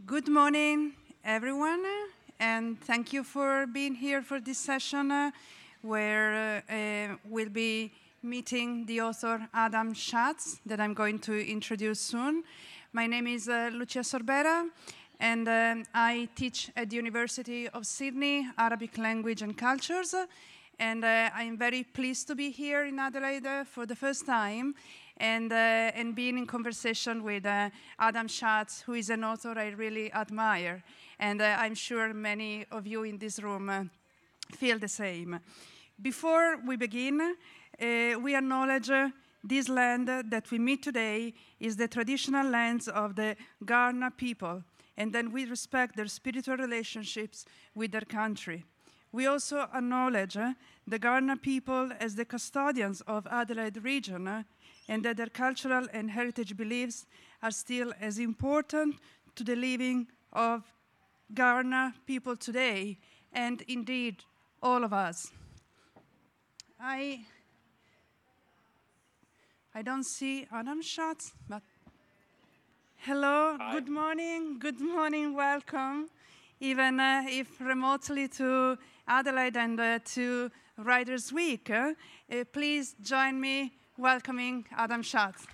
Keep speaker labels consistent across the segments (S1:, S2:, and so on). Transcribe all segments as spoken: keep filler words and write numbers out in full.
S1: Good morning, everyone, and thank you for being here for this session uh, where uh, uh, we'll be meeting the author Adam Schatz that I'm going to introduce soon. My name is uh, Lucia Sorbera, and uh, I teach at the University of Sydney, Arabic Language and Cultures, and uh, I'm very pleased to be here in Adelaide uh, for the first time and, uh, and being in conversation with uh, Adam Schatz, who is an author I really admire. And uh, I'm sure many of you in this room uh, feel the same. Before we begin, uh, we acknowledge uh, this land uh, that we meet today is the traditional lands of the Kaurna people, and then we respect their spiritual relationships with their country. We also acknowledge uh, the Kaurna people as the custodians of Adelaide region uh, and that their cultural and heritage beliefs are still as important to the living of Kaurna people today, and indeed all of us. I, I don't see Adam Schatz, but hello,
S2: Hi.
S1: Good morning, good morning, welcome, even uh, if remotely to Adelaide and uh, to Writers' Week. Uh, uh, please join me welcoming Adam Schatz.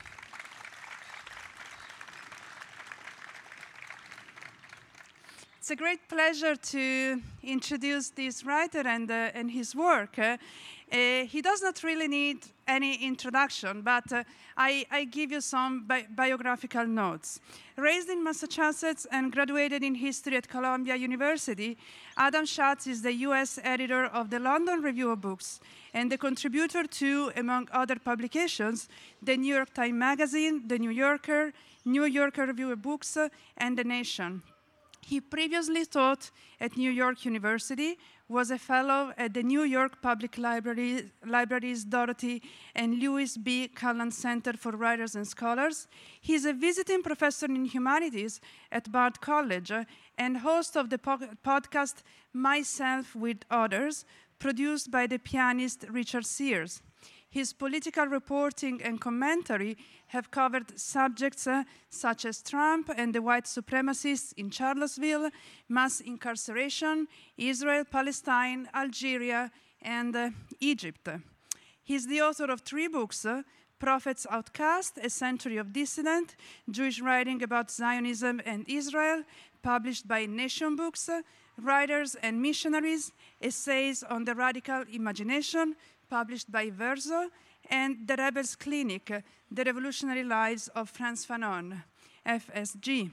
S1: It's a great pleasure to introduce this writer and, uh, and his work. Uh, uh, he does not really need any introduction, but uh, I, I give you some bi biographical notes. Raised in Massachusetts and graduated in history at Columbia University, Adam Schatz is the U S editor of the London Review of Books and the contributor to, among other publications, the New York Times Magazine, the New Yorker, New Yorker Review of Books, uh, and The Nation. He previously taught at New York University, was a fellow at the New York Public Library, Library's Dorothy and Lewis B. Callan Center for Writers and Scholars. He is a visiting professor in humanities at Bard College uh, and host of the po podcast Myself with Others, produced by the pianist Richard Sears. His political reporting and commentary have covered subjects uh, such as Trump and the white supremacists in Charlottesville, mass incarceration, Israel, Palestine, Algeria, and uh, Egypt. He's the author of three books, uh, Prophets Outcast, A Century of Dissident, Jewish Writing About Zionism and Israel, published by Nation Books, uh, Writers and Missionaries, Essays on the Radical Imagination, published by Verso, and The Rebels Clinic, The Revolutionary Lives of Frantz Fanon, F S G.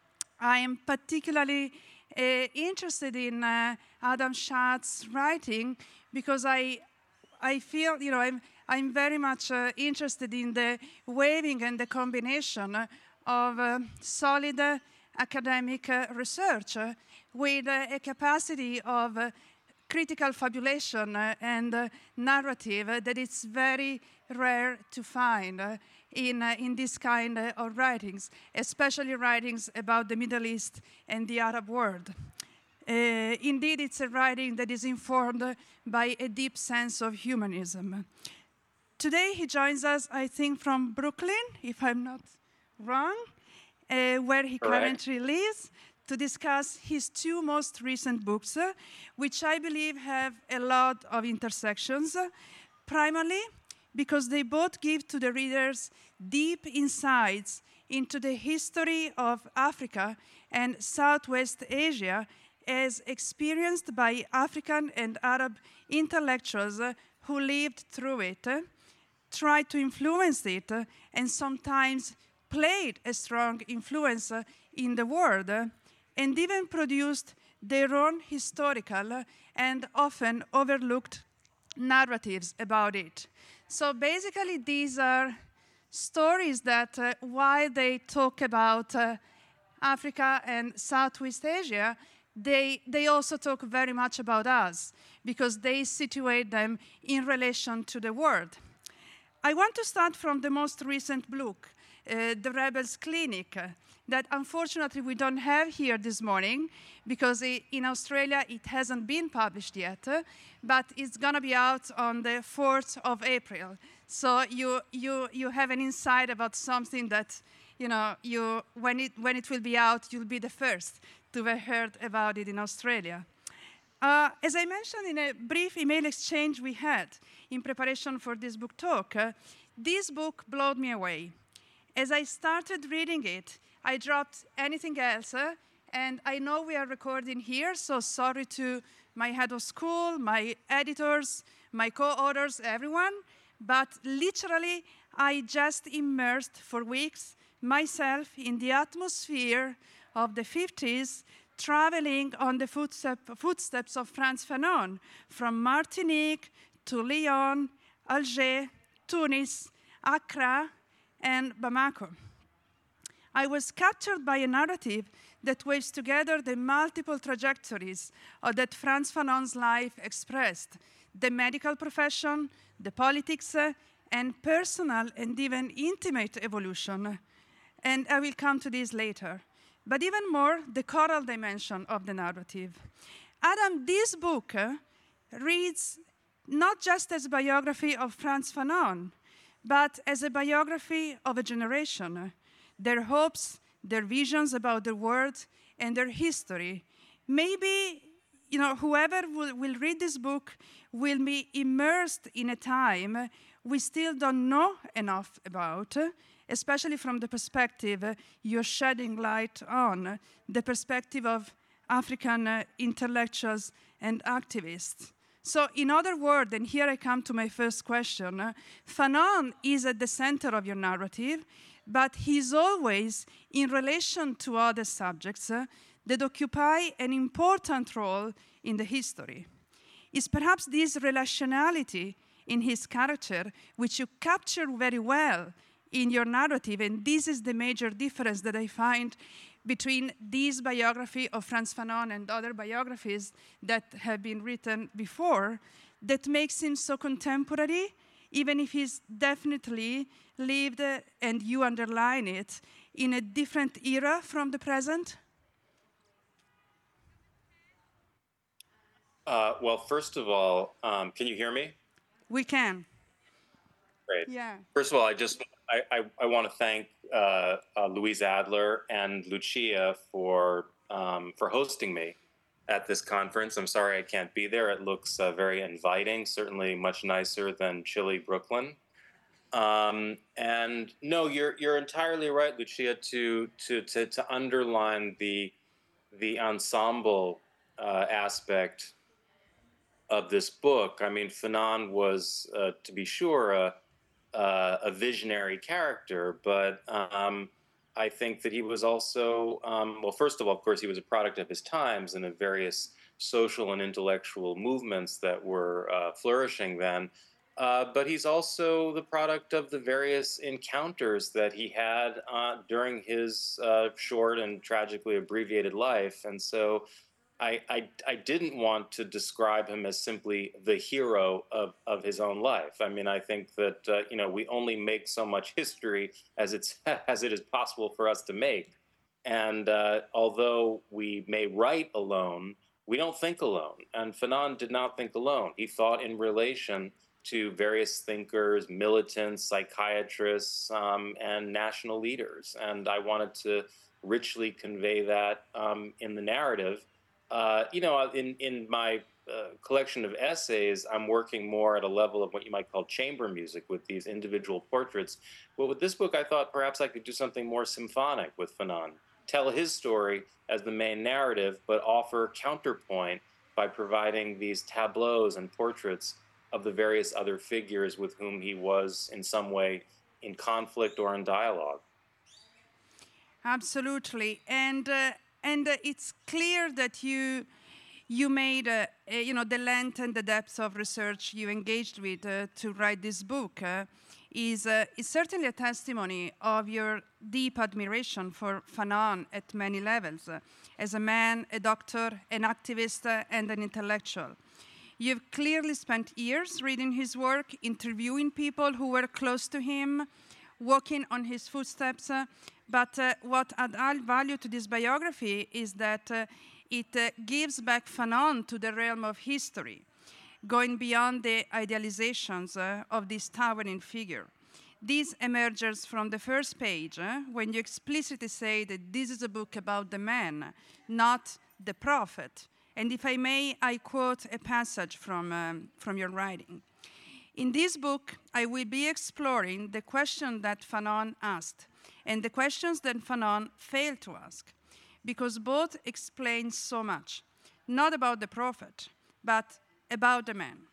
S1: I am particularly uh, interested in uh, Adam Schatz's writing because I, I feel, you know, I'm, I'm very much uh, interested in the weaving and the combination of uh, solid uh, academic uh, research uh, with uh, a capacity of uh, critical fabulation uh, and uh, narrative uh, that it's very rare to find uh, in, uh, in this kind uh, of writings, especially writings about the Middle East and the Arab world. Uh, indeed, it's a writing that is informed uh, by a deep sense of humanism. Today, he joins us, I think, from Brooklyn, if I'm not wrong, uh, where he
S2: Correct.
S1: currently lives, to discuss his two most recent books, uh, which I believe have a lot of intersections, uh, primarily because they both give to the readers deep insights into the history of Africa and Southwest Asia as experienced by African and Arab intellectuals uh, who lived through it, uh, tried to influence it, uh, and sometimes played a strong influence uh, in the world, uh, and even produced their own historical and often overlooked narratives about it. So basically, these are stories that, uh, while they talk about uh, Africa and Southeast Asia, they, they also talk very much about us, because they situate them in relation to the world. I want to start from the most recent book, uh, The Rebels Clinic, uh, that unfortunately we don't have here this morning because it, in Australia it hasn't been published yet, uh, but it's going to be out on the fourth of April. So you, you, you have an insight about something that you know, you, when, it, when it will be out, you'll be the first to have heard about it in Australia. Uh, as I mentioned in a brief email exchange we had in preparation for this book talk, uh, this book blew me away. As I started reading it, I dropped anything else, uh, and I know we are recording here, so sorry to my head of school, my editors, my co-authors, everyone, but literally I just immersed for weeks myself in the atmosphere of the fifties, traveling on the footstep, footsteps of Frantz Fanon, from Martinique to Lyon, Alger, Tunis, Accra, and Bamako. I was captured by a narrative that weaves together the multiple trajectories uh, that Frantz Fanon's life expressed: the medical profession, the politics, uh, and personal and even intimate evolution. And I will come to this later. But even more, the choral dimension of the narrative. Adam, this book uh, reads not just as a biography of Frantz Fanon, but as a biography of a generation, their hopes, their visions about the world, and their history. Maybe, you know, whoever will, will read this book will be immersed in a time we still don't know enough about, especially from the perspective you're shedding light on, the perspective of African uh, intellectuals and activists. So in other words, and here I come to my first question, uh, Fanon is at the center of your narrative, but he's always in relation to other subjects uh, that occupy an important role in the history. It's perhaps this relationality in his character which you capture very well in your narrative, and this is the major difference that I find between this biography of Frantz Fanon and other biographies that have been written before, that makes him so contemporary, even if he's definitely lived, uh, and you underline it, in a different era from the present?
S2: Uh, well, first of all, um, can you hear me?
S1: We can.
S2: Great.
S1: Yeah.
S2: First of all, I just I, I, I want to thank uh, uh, Louise Adler and Lucia for um, for hosting me at this conference. I'm sorry I can't be there. It looks uh, very inviting, certainly much nicer than chilly Brooklyn. Um, and no, you're you're entirely right, Lucia, to to to, to underline the the ensemble uh, aspect of this book. I mean, Fanon was, uh, to be sure, a, uh, a visionary character, but um, I think that he was also, um, well, first of all, of course, he was a product of his times and of various social and intellectual movements that were uh, flourishing then. Uh, but he's also the product of the various encounters that he had uh, during his uh, short and tragically abbreviated life. And so I, I, I didn't want to describe him as simply the hero of, of his own life. I mean, I think that, uh, you know, we only make so much history as, it's, as it is possible for us to make. And uh, although we may write alone, we don't think alone. And Fanon did not think alone. He thought in relation to various thinkers, militants, psychiatrists, um, and national leaders. And I wanted to richly convey that um, in the narrative. Uh, you know, in, in my uh, collection of essays, I'm working more at a level of what you might call chamber music with these individual portraits. But with this book, I thought perhaps I could do something more symphonic with Fanon, tell his story as the main narrative, but offer counterpoint by providing these tableaus and portraits of the various other figures with whom he was in some way in conflict or in dialogue.
S1: Absolutely. And uh, And uh, it's clear that you, you made, uh, uh, you know, the length and the depth of research you engaged with uh, to write this book uh, is, uh, is certainly a testimony of your deep admiration for Fanon at many levels, uh, as a man, a doctor, an activist, uh, and an intellectual. You've clearly spent years reading his work, interviewing people who were close to him, walking on his footsteps, uh, but uh, what adds value to this biography is that uh, it uh, gives back Fanon to the realm of history, going beyond the idealizations uh, of this towering figure. This emerges from the first page, eh, when you explicitly say that this is a book about the man, not the prophet. And if I may, I quote a passage from, um, from your writing. In this book, I will be exploring the question that Fanon asked and the questions that Fanon failed to ask, because both explain so much, not about the prophet, but about the man.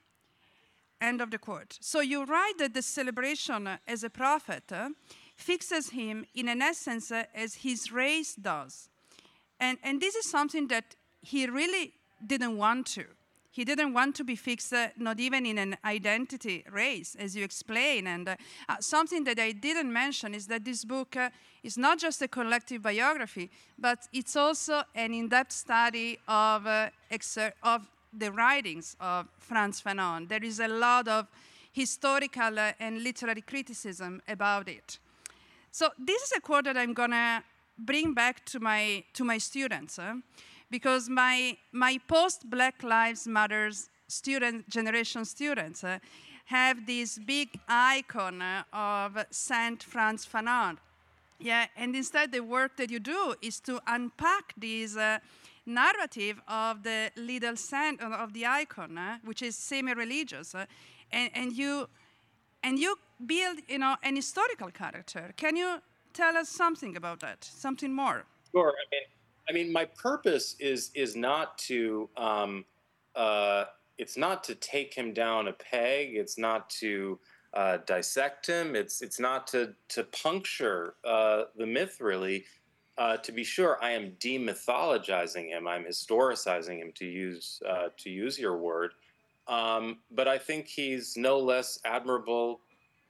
S1: End of the quote. So you write that the celebration uh, as a prophet uh, fixes him in an essence uh, as his race does. And, and this is something that he really didn't want to. He didn't want to be fixed, uh, not even in an identity race, as you explain. And uh, uh, something that I didn't mention is that this book uh, is not just a collective biography, but it's also an in-depth study of, uh, exer- of the writings of Frantz Fanon. There is a lot of historical uh, and literary criticism about it. So this is a quote that I'm gonna bring back to my, to my students, uh, because my, my post-Black Lives Matter student, generation students uh, have this big icon uh, of Saint Frantz Fanon. Yeah, and instead the work that you do is to unpack this uh, narrative of the little saint, of the icon, uh, which is semi-religious, uh, and, and, you, and you build, you know, an historical character. Can you tell us something about that, something more?
S2: Sure. I mean, I mean, my purpose is is not to um, uh, it's not to take him down a peg. It's not to uh, dissect him. It's it's not to to puncture uh, the myth. Really, uh, to be sure, I am demythologizing him. I'm historicizing him, to use uh, to use your word. Um, but I think he's no less admirable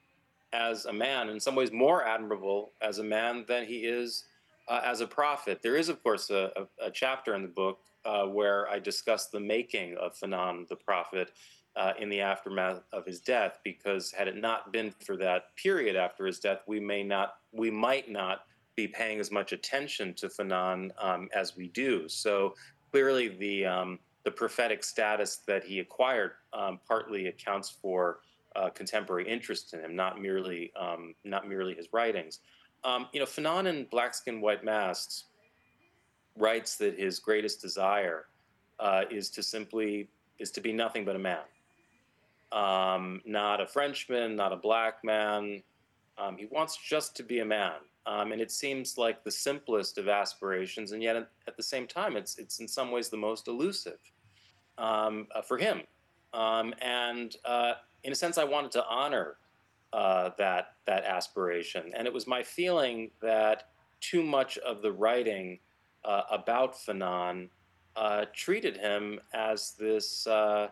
S2: as a man, in some ways more admirable as a man than he is uh, as a prophet. There is, of course, a, a, a chapter in the book uh, where I discuss the making of Fanon the prophet uh, in the aftermath of his death, because had it not been for that period after his death, we may not, we might not be paying as much attention to Fanon um, as we do. So clearly the, um, the prophetic status that he acquired um, partly accounts for Uh, contemporary interest in him, not merely um, not merely his writings. Um, you know, Fanon in Black Skin, White Masks writes that his greatest desire uh, is to simply is to be nothing but a man, um, not a Frenchman, not a black man. Um, he wants just to be a man, um, and it seems like the simplest of aspirations, and yet at the same time, it's it's in some ways the most elusive um, uh, for him. Um, and uh, in a sense, I wanted to honor uh, that that aspiration, and it was my feeling that too much of the writing uh, about Fanon uh, treated him as this, uh,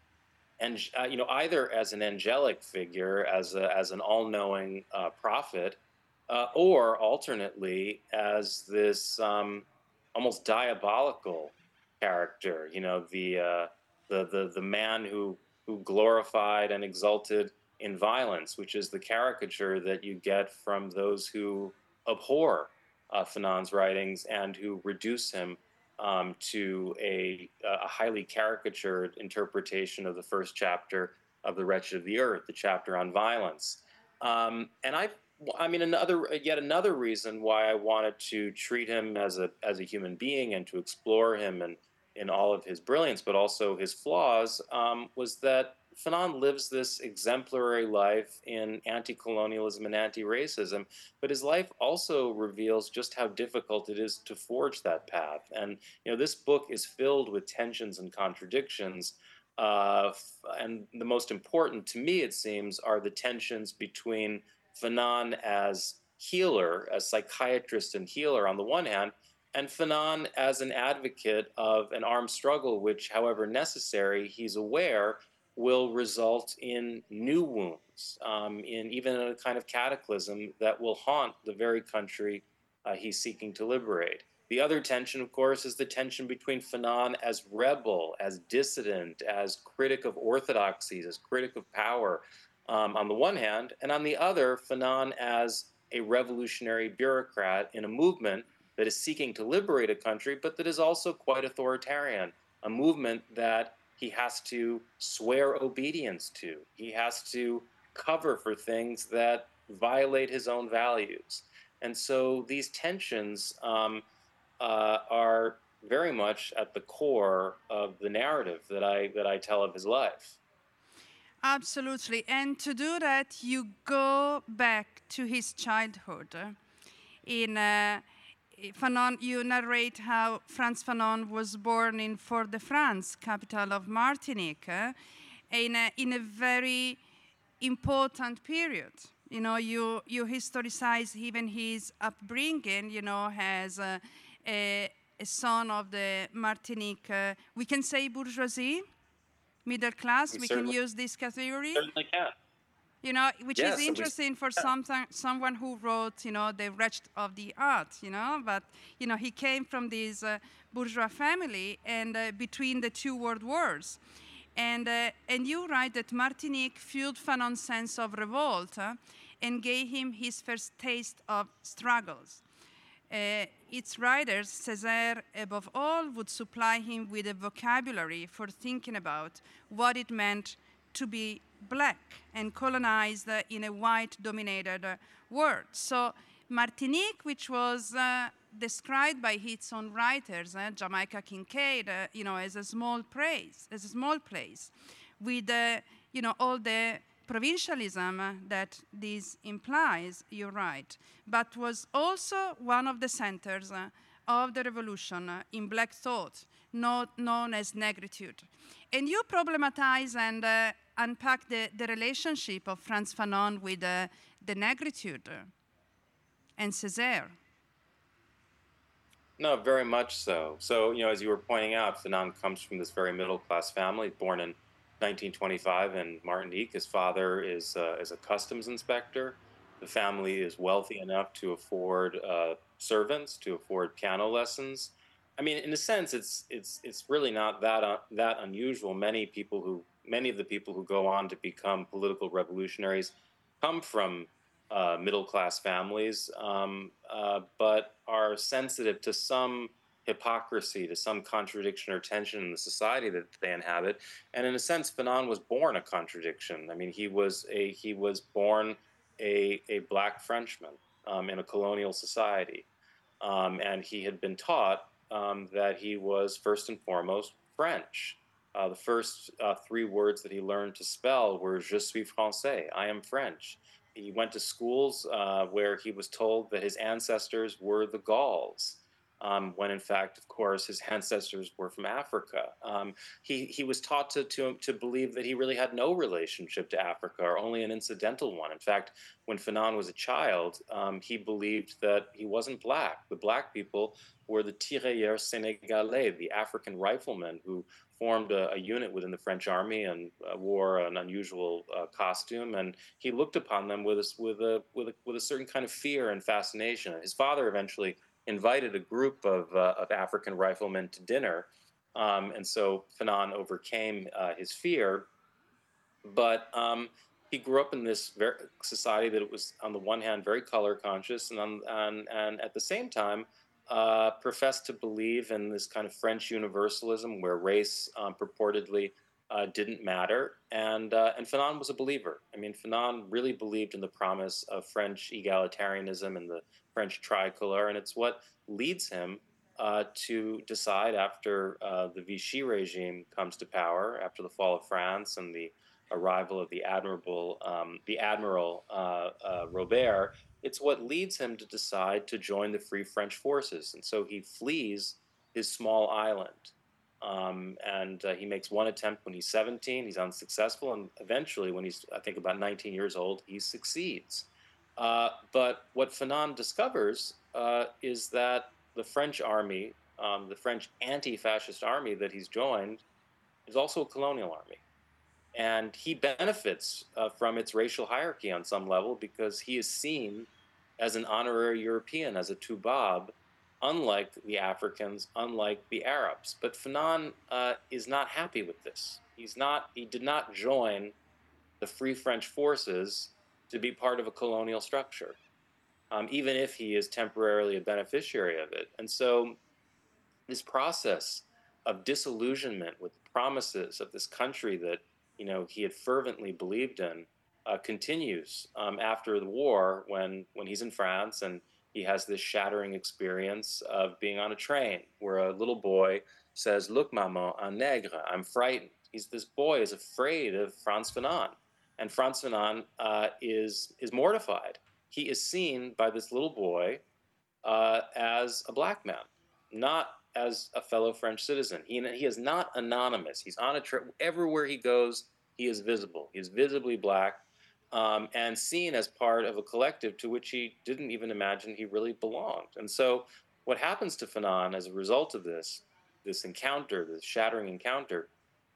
S2: and uh, you know, either as an angelic figure, as a, as an all-knowing uh, prophet, uh, or alternately as this um, almost diabolical character. You know, the uh, the the the man who who glorified and exulted in violence, which is the caricature that you get from those who abhor uh, Fanon's writings and who reduce him um, to a, a highly caricatured interpretation of the first chapter of The Wretched of the Earth, the chapter on violence. Um, and I, I mean, another yet another reason why I wanted to treat him as a as a human being and to explore him and in all of his brilliance, but also his flaws, um, was that Fanon lives this exemplary life in anti-colonialism and anti-racism, but his life also reveals just how difficult it is to forge that path. And you know, this book is filled with tensions and contradictions. Uh, and the most important to me, it seems, are the tensions between Fanon as healer, as psychiatrist and healer on the one hand, and Fanon as an advocate of an armed struggle, which, however necessary, he's aware will result in new wounds, um, in even a kind of cataclysm that will haunt the very country uh, he's seeking to liberate. The other tension, of course, is the tension between Fanon as rebel, as dissident, as critic of orthodoxies, as critic of power, um, on the one hand, and on the other, Fanon as a revolutionary bureaucrat in a movement that is seeking to liberate a country, but that is also quite authoritarian, a movement that he has to swear obedience to. He has to cover for things that violate his own values. And so these tensions um, uh, are very much at the core of the narrative that I that I tell of his life.
S1: Absolutely. And to do that, you go back to his childhood. In uh, Fanon, you narrate how Frantz Fanon was born in Fort-de-France, capital of Martinique, uh, in, a, in a very important period. You know, you, you historicize even his upbringing, you know, as a, a, a son of the Martinique, uh, we can say bourgeoisie, middle class,
S2: We
S1: we can
S2: certainly
S1: use this category.
S2: certainly can.
S1: You know, which
S2: Yes,
S1: is
S2: at least-
S1: interesting for some, someone who wrote, you know, The Wretched of the Art, you know, but, you know, he came from this uh, bourgeois family and uh, between the two world wars. And, uh, and you write that Martinique fueled Fanon's sense of revolt uh, and gave him his first taste of struggles. Uh, its writers, Césaire above all, would supply him with a vocabulary for thinking about what it meant to be black and colonized uh, in a white-dominated uh, world. So Martinique, which was uh, described by its own writers, uh, Jamaica Kincaid, uh, you know, as a small place, as a small place, with uh, you know all the provincialism uh, that this implies. You're right, but was also one of the centers uh, of the revolution uh, in black thought, not known as negritude. And you problematize and uh, unpack the, the relationship of Frantz Fanon with uh, the negritude uh, and Césaire.
S2: No, very much so. So, you know, as you were pointing out, Fanon comes from this very middle-class family, born in nineteen twenty-five in Martinique. His father is, uh, is a customs inspector. The family is wealthy enough to afford uh, servants, to afford piano lessons. I mean, in a sense, it's it's it's really not that uh, that unusual. Many people who many of the people who go on to become political revolutionaries come from uh, middle class families, um, uh, but are sensitive to some hypocrisy, to some contradiction or tension in the society that they inhabit. And in a sense, Fanon was born a contradiction. I mean, he was a he was born a a black Frenchman um, in a colonial society, um, and he had been taught um, that he was first and foremost French. Uh, the first uh, three words that he learned to spell were "Je suis français," I am French. He went to schools uh, where he was told that his ancestors were the Gauls, um, when in fact, of course, his ancestors were from Africa. Um, he, he was taught to, to, to believe that he really had no relationship to Africa, or only an incidental one. In fact, when Fanon was a child, um, he believed that he wasn't black. The black people were the tirailleurs sénégalais, the African riflemen who formed a, a unit within the French army and uh, wore an unusual uh, costume, and he looked upon them with a, with a with a with a certain kind of fear and fascination. His father eventually invited a group of uh, of African riflemen to dinner, um, and so Fanon overcame uh, his fear. But um, he grew up in this very society that was, on the one hand, very color conscious, and on, and, and at the same time, uh, professed to believe in this kind of French universalism where race um, purportedly uh, didn't matter. And, uh, and Fanon was a believer. I mean, Fanon really believed in the promise of French egalitarianism and the French tricolor, and it's what leads him uh, to decide after uh, the Vichy regime comes to power, after the fall of France and the arrival of the admirable, um, the Admiral uh, uh, Robert, it's what leads him to decide to join the Free French Forces. And so he flees his small island. Um, and uh, he makes one attempt when he's seventeen, he's unsuccessful, and eventually when he's, I think, about nineteen years old, he succeeds. Uh, but what Fanon discovers uh, is that the French army, um, the French anti-fascist army that he's joined, is also a colonial army. And he benefits uh, from its racial hierarchy on some level because he is seen as an honorary European, as a Toubab, unlike the Africans, unlike the Arabs. But Fanon uh, is not happy with this. He's not. He did not join the Free French Forces to be part of a colonial structure, um, even if he is temporarily a beneficiary of it. And so this process of disillusionment with the promises of this country that, you know, he had fervently believed in, uh, continues um, after the war when when he's in France and he has this shattering experience of being on a train where a little boy says, "Look, maman, un nègre, I'm frightened." He's this boy is afraid of Frantz Fanon, and Frantz Fanon uh, is is mortified. He is seen by this little boy uh, as a black man, not as a fellow French citizen. He, he is not anonymous. He's on a trip. Everywhere he goes, he is visible. He is visibly black um, and seen as part of a collective to which he didn't even imagine he really belonged. And so what happens to Fanon as a result of this, this encounter, this shattering encounter,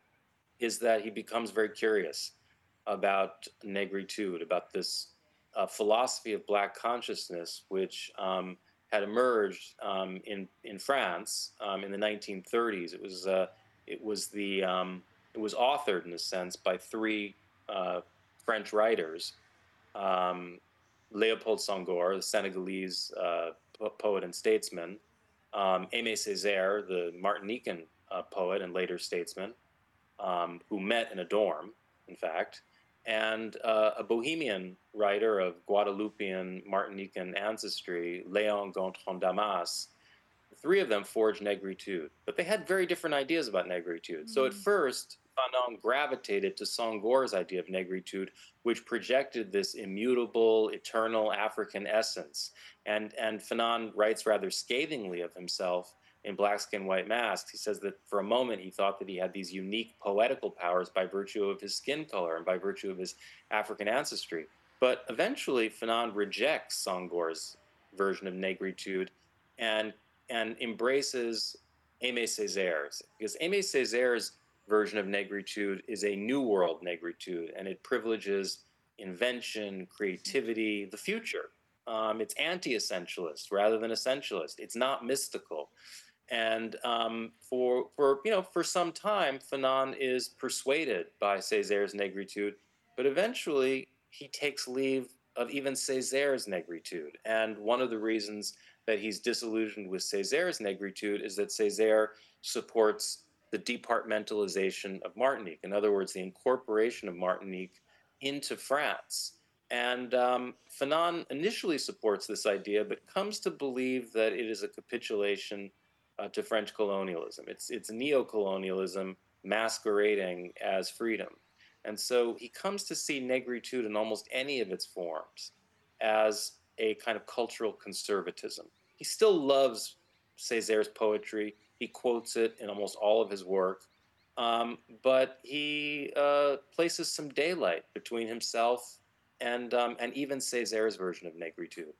S2: is that he becomes very curious about negritude, about this uh, philosophy of black consciousness, which um, had emerged um, in in France um, in the nineteen thirties. It was uh, it was the um, it was authored in a sense by three uh, French writers: um, Léopold Senghor, the Senegalese uh, po- poet and statesman; um, Aimé Césaire, the Martinican uh, poet and later statesman, um, who met in a dorm, in fact, and uh, a Bohemian writer of Guadeloupean Martinican ancestry, Léon Gontran Damas. The three of them forged negritude, but they had very different ideas about negritude. Mm. So at first, Fanon gravitated to Senghor's idea of negritude, which projected this immutable, eternal African essence. And, and Fanon writes rather scathingly of himself in Black Skin, White Masks. He says that for a moment he thought that he had these unique poetical powers by virtue of his skin color and by virtue of his African ancestry. But eventually Fanon rejects Senghor's version of negritude and and embraces Aimé Césaire's, because Aimé Césaire's version of negritude is a new world negritude, and it privileges invention, creativity, the future. Um, it's anti-essentialist rather than essentialist. It's not mystical. And um, for for you know for some time, Fanon is persuaded by Césaire's negritude, but eventually he takes leave of even Césaire's negritude. And one of the reasons that he's disillusioned with Césaire's negritude is that Césaire supports the departmentalization of Martinique. In other words, the incorporation of Martinique into France. And um, Fanon initially supports this idea, but comes to believe that it is a capitulation uh, to French colonialism. It's, it's neo-colonialism masquerading as freedom. And so he comes to see negritude in almost any of its forms as a kind of cultural conservatism. He still loves Césaire's poetry. He quotes it in almost all of his work. Um, but he uh, places some daylight between himself and, um, and even Césaire's version of negritude.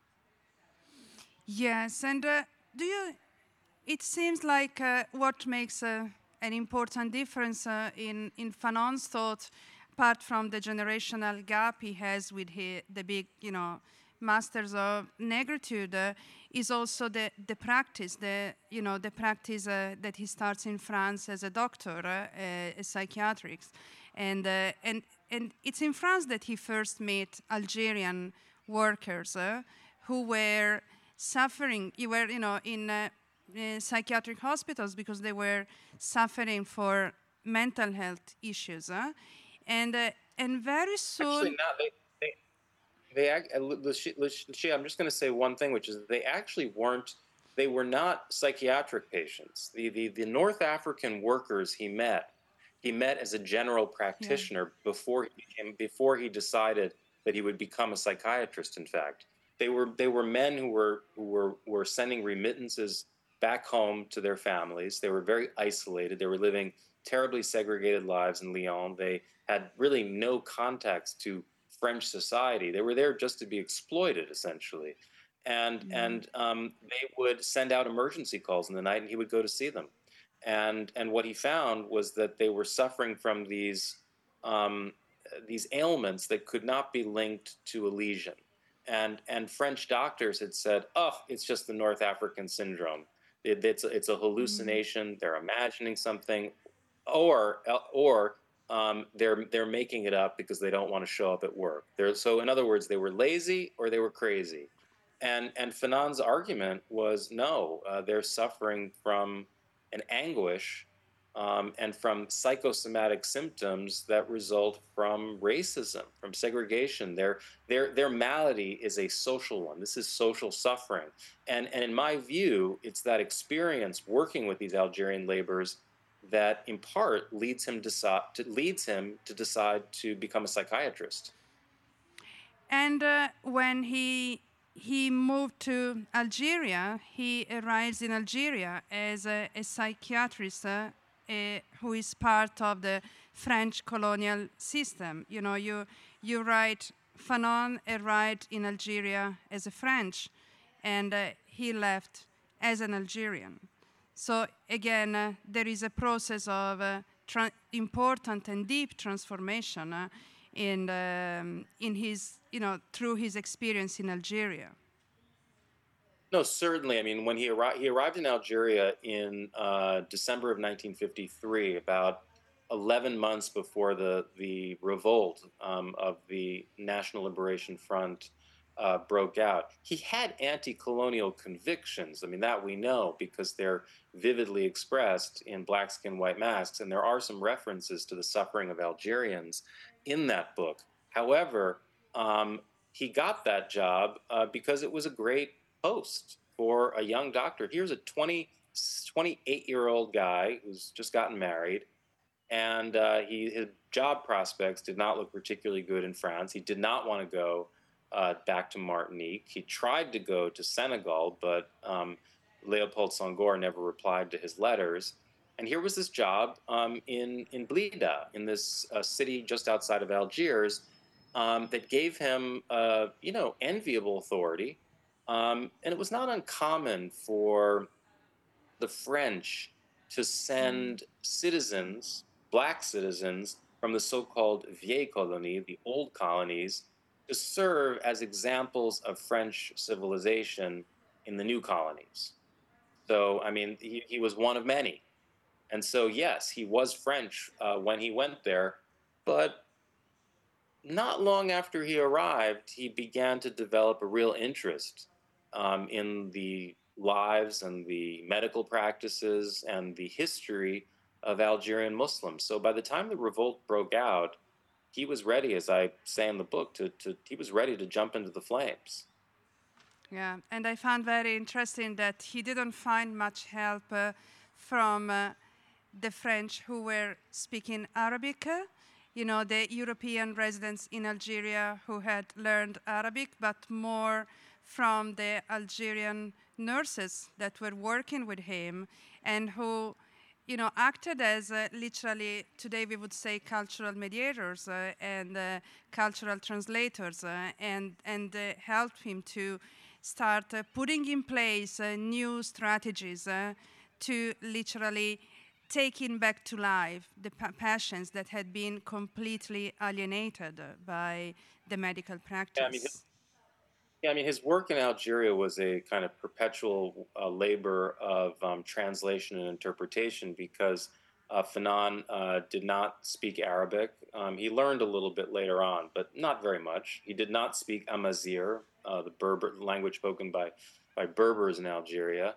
S1: Yes, and uh, do you, it seems like uh, what makes uh, an important difference uh, in, in Fanon's thought, apart from the generational gap he has with his, the big, you know, masters of negritude, uh, is also the, the practice, the, you know, the practice uh, that he starts in France as a doctor, uh, a psychiatrist. And, uh, and, and it's in France that he first met Algerian workers uh, who were suffering, you were, you know, in, uh, in psychiatric hospitals because they were suffering for mental health issues. Uh, and, uh, and very soon...
S2: Actually, not. They, they, they act, Lucia, I'm just going to say one thing, which is that they actually weren't, they were not psychiatric patients. The, the, the North African workers he met, he met as a general practitioner yeah. before, he became, before he decided that he would become a psychiatrist, in fact. They were, they were men who were, who were, were sending remittances back home to their families. They were very isolated. They were living terribly segregated lives in Lyon. They had really no contacts to French society. They were there just to be exploited, essentially. And, mm-hmm. and um, they would send out emergency calls in the night, and he would go to see them. And, and what he found was that they were suffering from these, um, these ailments that could not be linked to a lesion. And, and French doctors had said, oh, it's just the North African syndrome. It, it's, a, it's a hallucination. Mm-hmm. They're imagining something. Or, or um, they're they're making it up because they don't want to show up at work. They're, so, in other words, they were lazy or they were crazy. And and Fanon's argument was no, uh, they're suffering from an anguish um, and from psychosomatic symptoms that result from racism, from segregation. Their, their, their malady is a social one. This is social suffering. And, and in my view, it's that experience working with these Algerian laborers that in part leads him, decide, to, leads him to decide to become a psychiatrist.
S1: And uh, when he he moved to Algeria, he arrives in Algeria as a, a psychiatrist uh, a, who is part of the French colonial system. You know, you you write Fanon arrived in Algeria as a French, and uh, he left as an Algerian. So again, uh, there is a process of uh, tra- important and deep transformation uh, in um, in his, you know, through his experience in Algeria.
S2: No, certainly. I mean, when he arrived, he arrived in Algeria in uh, December of nineteen fifty-three, about eleven months before the the revolt um, of the National Liberation Front uh, broke out. He had anti-colonial convictions. I mean, that we know because they're vividly expressed in Black Skin, White Masks, and there are some references to the suffering of Algerians in that book. However, um, he got that job uh, because it was a great post for a young doctor. Here's a twenty, twenty-eight-year-old guy who's just gotten married, and uh, he his job prospects did not look particularly good in France. He did not want to go uh, back to Martinique. He tried to go to Senegal, but um, Leopold Senghor never replied to his letters. And here was this job um, in in Blida, in this uh, city just outside of Algiers, um, that gave him, uh, you know, enviable authority. Um, and it was not uncommon for the French to send citizens, black citizens, from the so-called vieille colonie, the old colonies, to serve as examples of French civilization in the new colonies. So, I mean, he, he was one of many. And so, yes, he was French uh, when he went there, but not long after he arrived, he began to develop a real interest um, in the lives and the medical practices and the history of Algerian Muslims. So by the time the revolt broke out, he was ready, as I say in the book, to, to he was ready to jump into the flames.
S1: Yeah, and I found very interesting that he didn't find much help uh, from uh, the French who were speaking Arabic. uh, You know, the European residents in Algeria who had learned Arabic, but more from the Algerian nurses that were working with him and who, you know, acted as uh, literally, today we would say, cultural mediators uh, and uh, cultural translators uh, and, and uh, helped him to start uh, putting in place uh, new strategies uh, to literally taking back to life the pa- passions that had been completely alienated uh, by the medical
S2: Yeah, I mean,
S1: practice.
S2: yeah, I mean, his work in Algeria was a kind of perpetual uh, labor of um, translation and interpretation because uh, Fanon uh, did not speak Arabic. Um, he learned a little bit later on, but not very much. He did not speak Amazigh, uh, the Berber language spoken by, by Berbers in Algeria.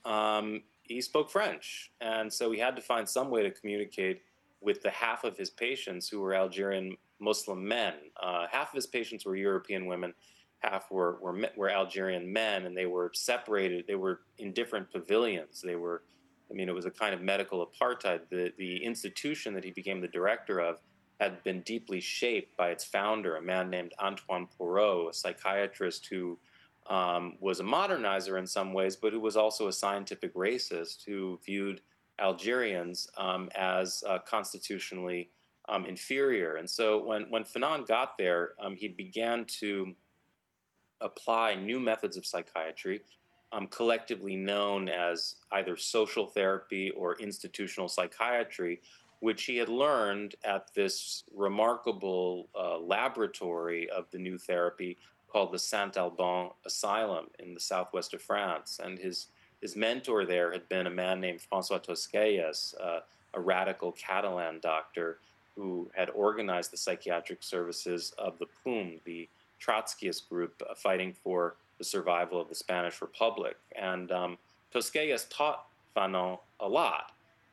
S2: Um, he spoke French, and so he had to find some way to communicate with the half of his patients who were Algerian Muslim men. Uh, half of his patients were European women, half were, were were Algerian men, and they were separated. They were in different pavilions. They were, I mean, it was a kind of medical apartheid. The the institution that he became the director of had been deeply shaped by its founder, a man named Antoine Porot, a psychiatrist who um, was a modernizer in some ways, but who was also a scientific racist who viewed Algerians um, as uh, constitutionally um, inferior. And so when when Fanon got there, um, he began to apply new methods of psychiatry, um, collectively known as either social therapy or institutional psychiatry, which he had learned at this remarkable uh, laboratory of the new therapy called the Saint Alban Asylum in the southwest of France. And his his mentor there had been a man named Francois Tosquelles, uh, a radical Catalan doctor who had organized the psychiatric services of the P U M, the Trotskyist group uh, fighting for the survival of the Spanish Republic. And um, Tosquelles taught Fanon a lot.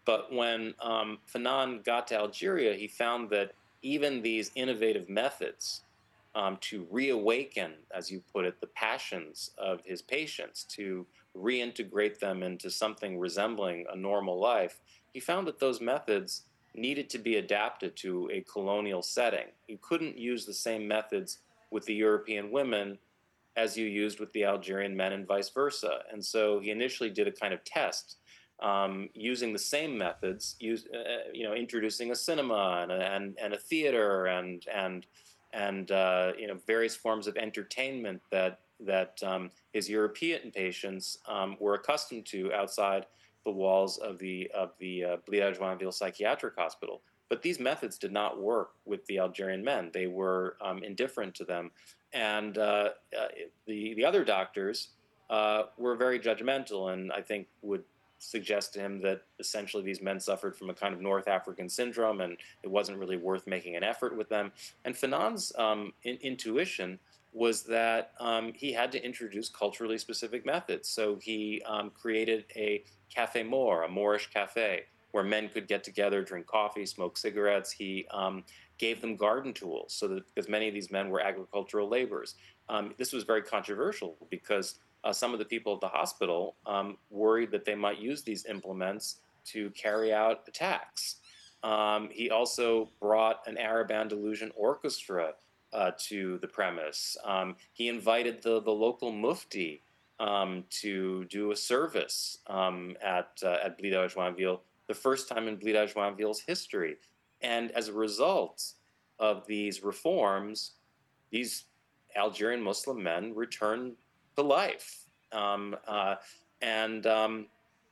S2: But when um, Fanon got to Algeria, he found that even these innovative methods um, to reawaken, as you put it, the passions of his patients, to reintegrate them into something resembling a normal life, he found that those methods needed to be adapted to a colonial setting. You couldn't use the same methods with the European women as you used with the Algerian men and vice versa. And so he initially did a kind of test um, using the same methods, use, uh, you know, introducing a cinema and, and, and a theater and, and, and uh, you know, various forms of entertainment that, that um, his European patients um, were accustomed to outside the walls of the, of the uh, Blida-Joinville Psychiatric Hospital. But these methods did not work with the Algerian men. They were um, indifferent to them. And uh, uh, the, the other doctors uh, were very judgmental and I think would suggest to him that essentially these men suffered from a kind of North African syndrome and it wasn't really worth making an effort with them. And Fanon's um, in, intuition was that um, he had to introduce culturally specific methods. So he um, created a Café Moor, a Moorish cafe, where men could get together, drink coffee, smoke cigarettes. He um, gave them garden tools, so that because many of these men were agricultural laborers. Um, this was very controversial because uh, some of the people at the hospital um, worried that they might use these implements to carry out attacks. Um, he also brought an Arab Andalusian orchestra uh, to the premise. Um, he invited the, the local mufti um, to do a service um, at, uh, at Blida-Joinville, the first time in Blida-Joinville's history. And as a result of these reforms, these Algerian Muslim men returned to life. Um, uh, and um,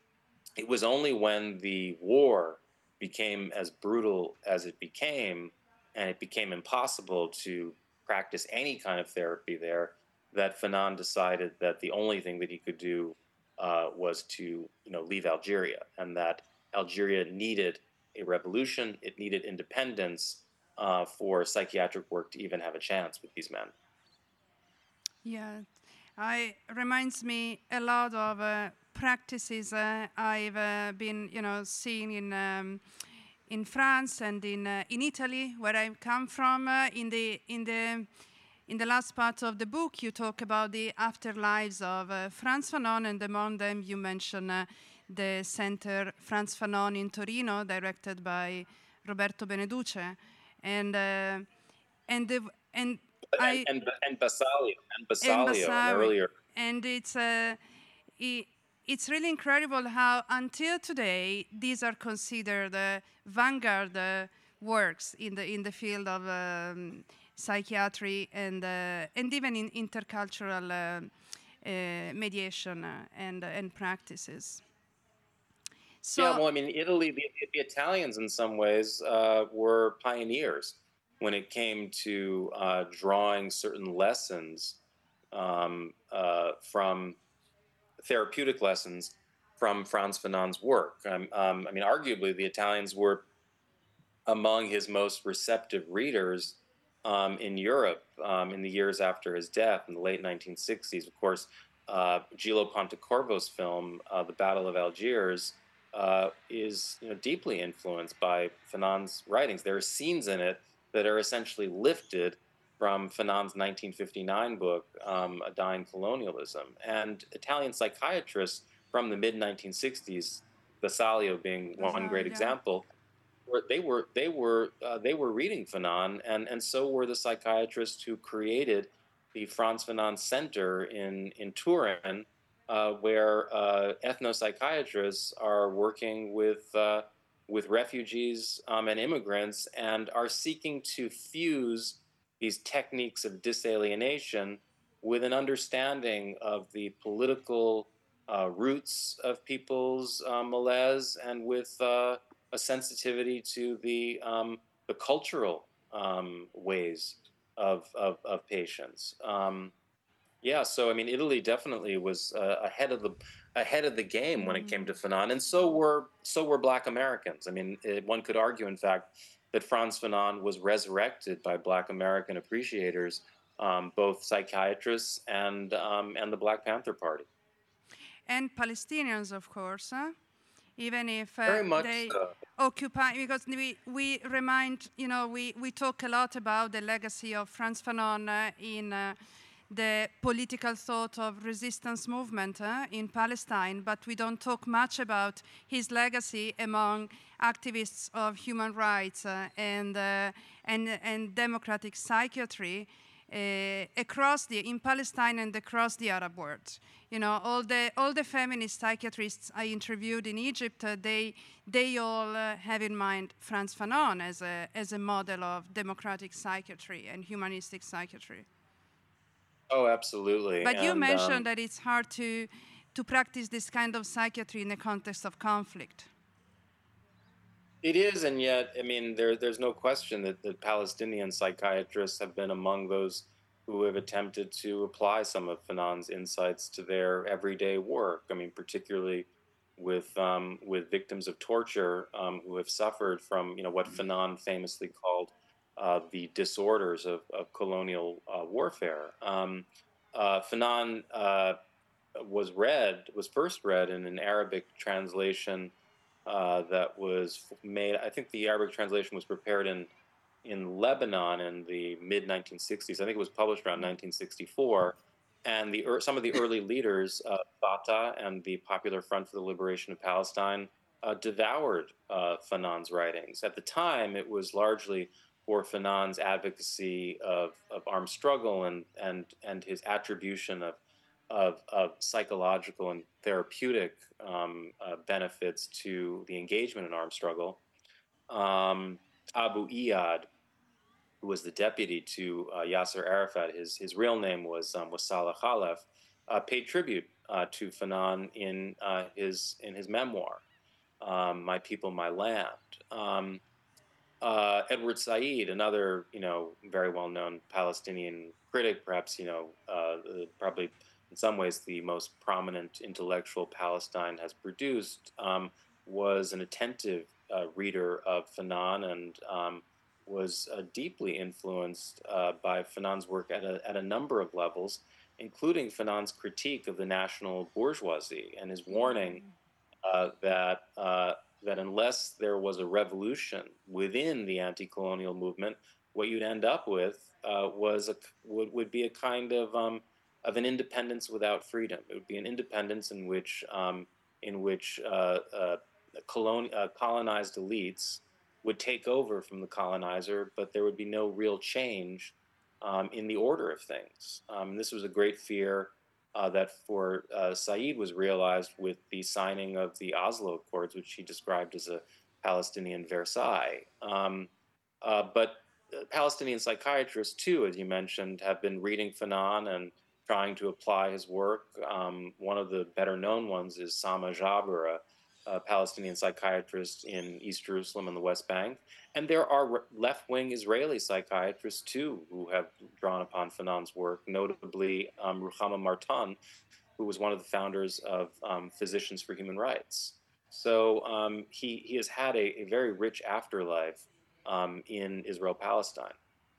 S2: it was only when the war became as brutal as it became, and it became impossible to practice any kind of therapy there, that Fanon decided that the only thing that he could do uh, was to, you know, leave Algeria, and that Algeria needed a revolution, it needed independence uh, for psychiatric work to even have a chance with these men.
S1: Yeah, I reminds me a lot of uh, practices uh, I've uh, been, you know, seeing in um, in France and in uh, in Italy, where I come from. Uh, in the in the in the last part of the book, you talk about the afterlives of uh, Frantz Fanon, and among them you mention uh, the center Frantz Fanon in Torino, directed by Roberto Beneduce, and uh, and the and.
S2: And, and, and Bassanio, and Bassanio,
S1: and
S2: an earlier.
S1: And it's uh, it, it's really incredible how until today these are considered uh, vanguard uh, works in the in the field of um, psychiatry and uh, and even in intercultural uh, uh, mediation uh, and uh, and practices.
S2: So, yeah, well, I mean, Italy, the, the Italians in some ways uh, were pioneers when it came to uh, drawing certain lessons um, uh, from therapeutic lessons from Frantz Fanon's work. Um, um, I mean, arguably, the Italians were among his most receptive readers um, in Europe um, in the years after his death in the late nineteen sixties. Of course, uh, Gillo Pontecorvo's film, uh, The Battle of Algiers, uh, is you know, deeply influenced by Fanon's writings. There are scenes in it that are essentially lifted from Fanon's nineteen fifty-nine book, um, A Dying Colonialism. And Italian psychiatrists from the mid nineteen sixties, Bassanio being one great yeah. example, they were they were uh, they were reading Fanon, and and so were the psychiatrists who created the Frantz Fanon Center in in Turin, uh, where uh, ethnopsychiatrists are working with uh, with refugees um, and immigrants, and are seeking to fuse these techniques of disalienation with an understanding of the political uh, roots of people's uh, malaise, and with uh, a sensitivity to the um, the cultural um, ways of of, of patients. Um, yeah, so I mean, Italy definitely was uh, ahead of the ahead of the game when it came to Fanon, and so were so were Black Americans. I mean, it, one could argue, in fact, that Frantz Fanon was resurrected by Black American appreciators, um, both psychiatrists and um, and the Black Panther Party,
S1: and Palestinians, of course. Huh? even if uh,
S2: Very much
S1: they
S2: so.
S1: occupy, because we, we remind, you know, we, we talk a lot about the legacy of Frantz Fanon uh, in uh, the political thought of resistance movement uh, in Palestine, but we don't talk much about his legacy among activists of human rights uh, and, uh, and, and democratic psychiatry uh, across the, in Palestine and across the Arab world. You know, all the, all the feminist psychiatrists I interviewed in Egypt, uh, they, they all uh, have in mind Frantz Fanon as a, as a model of democratic psychiatry and humanistic psychiatry.
S2: Oh, absolutely.
S1: But
S2: and,
S1: you mentioned
S2: um,
S1: that it's hard to, to practice this kind of psychiatry in the context of conflict.
S2: It is, and yet, I mean, there, there's no question that the Palestinian psychiatrists have been among those who have attempted to apply some of Fanon's insights to their everyday work. I mean, particularly with um, with victims of torture um, who have suffered from, you know, what Fanon famously called uh, the disorders of, of colonial uh, warfare. Um, uh, Fanon uh, was read, was first read in an Arabic translation uh, that was made. I think the Arabic translation was prepared in in Lebanon in the mid nineteen sixties. I think it was published around nineteen sixty-four. And the some of the early leaders, uh, Fatah and the Popular Front for the Liberation of Palestine, uh, devoured uh, Fanon's writings. At the time, it was largely for Fanon's advocacy of, of armed struggle and and and his attribution of of, of psychological and therapeutic um, uh, benefits to the engagement in armed struggle. Um, Abu Iyad, who was the deputy to uh, Yasser Arafat, his his real name was um, was Salah Khalaf, uh, paid tribute uh, to Fanon in uh, his in his memoir, um, "My People, My Land." Um, uh, Edward Said, another you know very well known Palestinian critic, perhaps you know uh, probably in some ways the most prominent intellectual Palestine has produced, um, was an attentive uh, reader of Fanon and um, was uh, deeply influenced uh, by Fanon's work at a, at a number of levels, including Fanon's critique of the national bourgeoisie and his warning uh, that uh, that unless there was a revolution within the anti-colonial movement, what you'd end up with uh, was a, would, would be a kind of um, of an independence without freedom. It would be an independence in which um, in which uh, uh, colon, uh, colonized elites would take over from the colonizer, but there would be no real change um, in the order of things. Um, this was a great fear uh, that for uh, Said was realized with the signing of the Oslo Accords, which he described as a Palestinian Versailles. Um, uh, but Palestinian psychiatrists, too, as you mentioned, have been reading Fanon and trying to apply his work. Um, one of the better known ones is Sama Jabir, a, a Palestinian psychiatrist in East Jerusalem and the West Bank. And there are left-wing Israeli psychiatrists, too, who have drawn upon Fanon's work, notably um, Ruchama Martan, who was one of the founders of um, Physicians for Human Rights. So um, he, he has had a, a very rich afterlife um, in Israel-Palestine.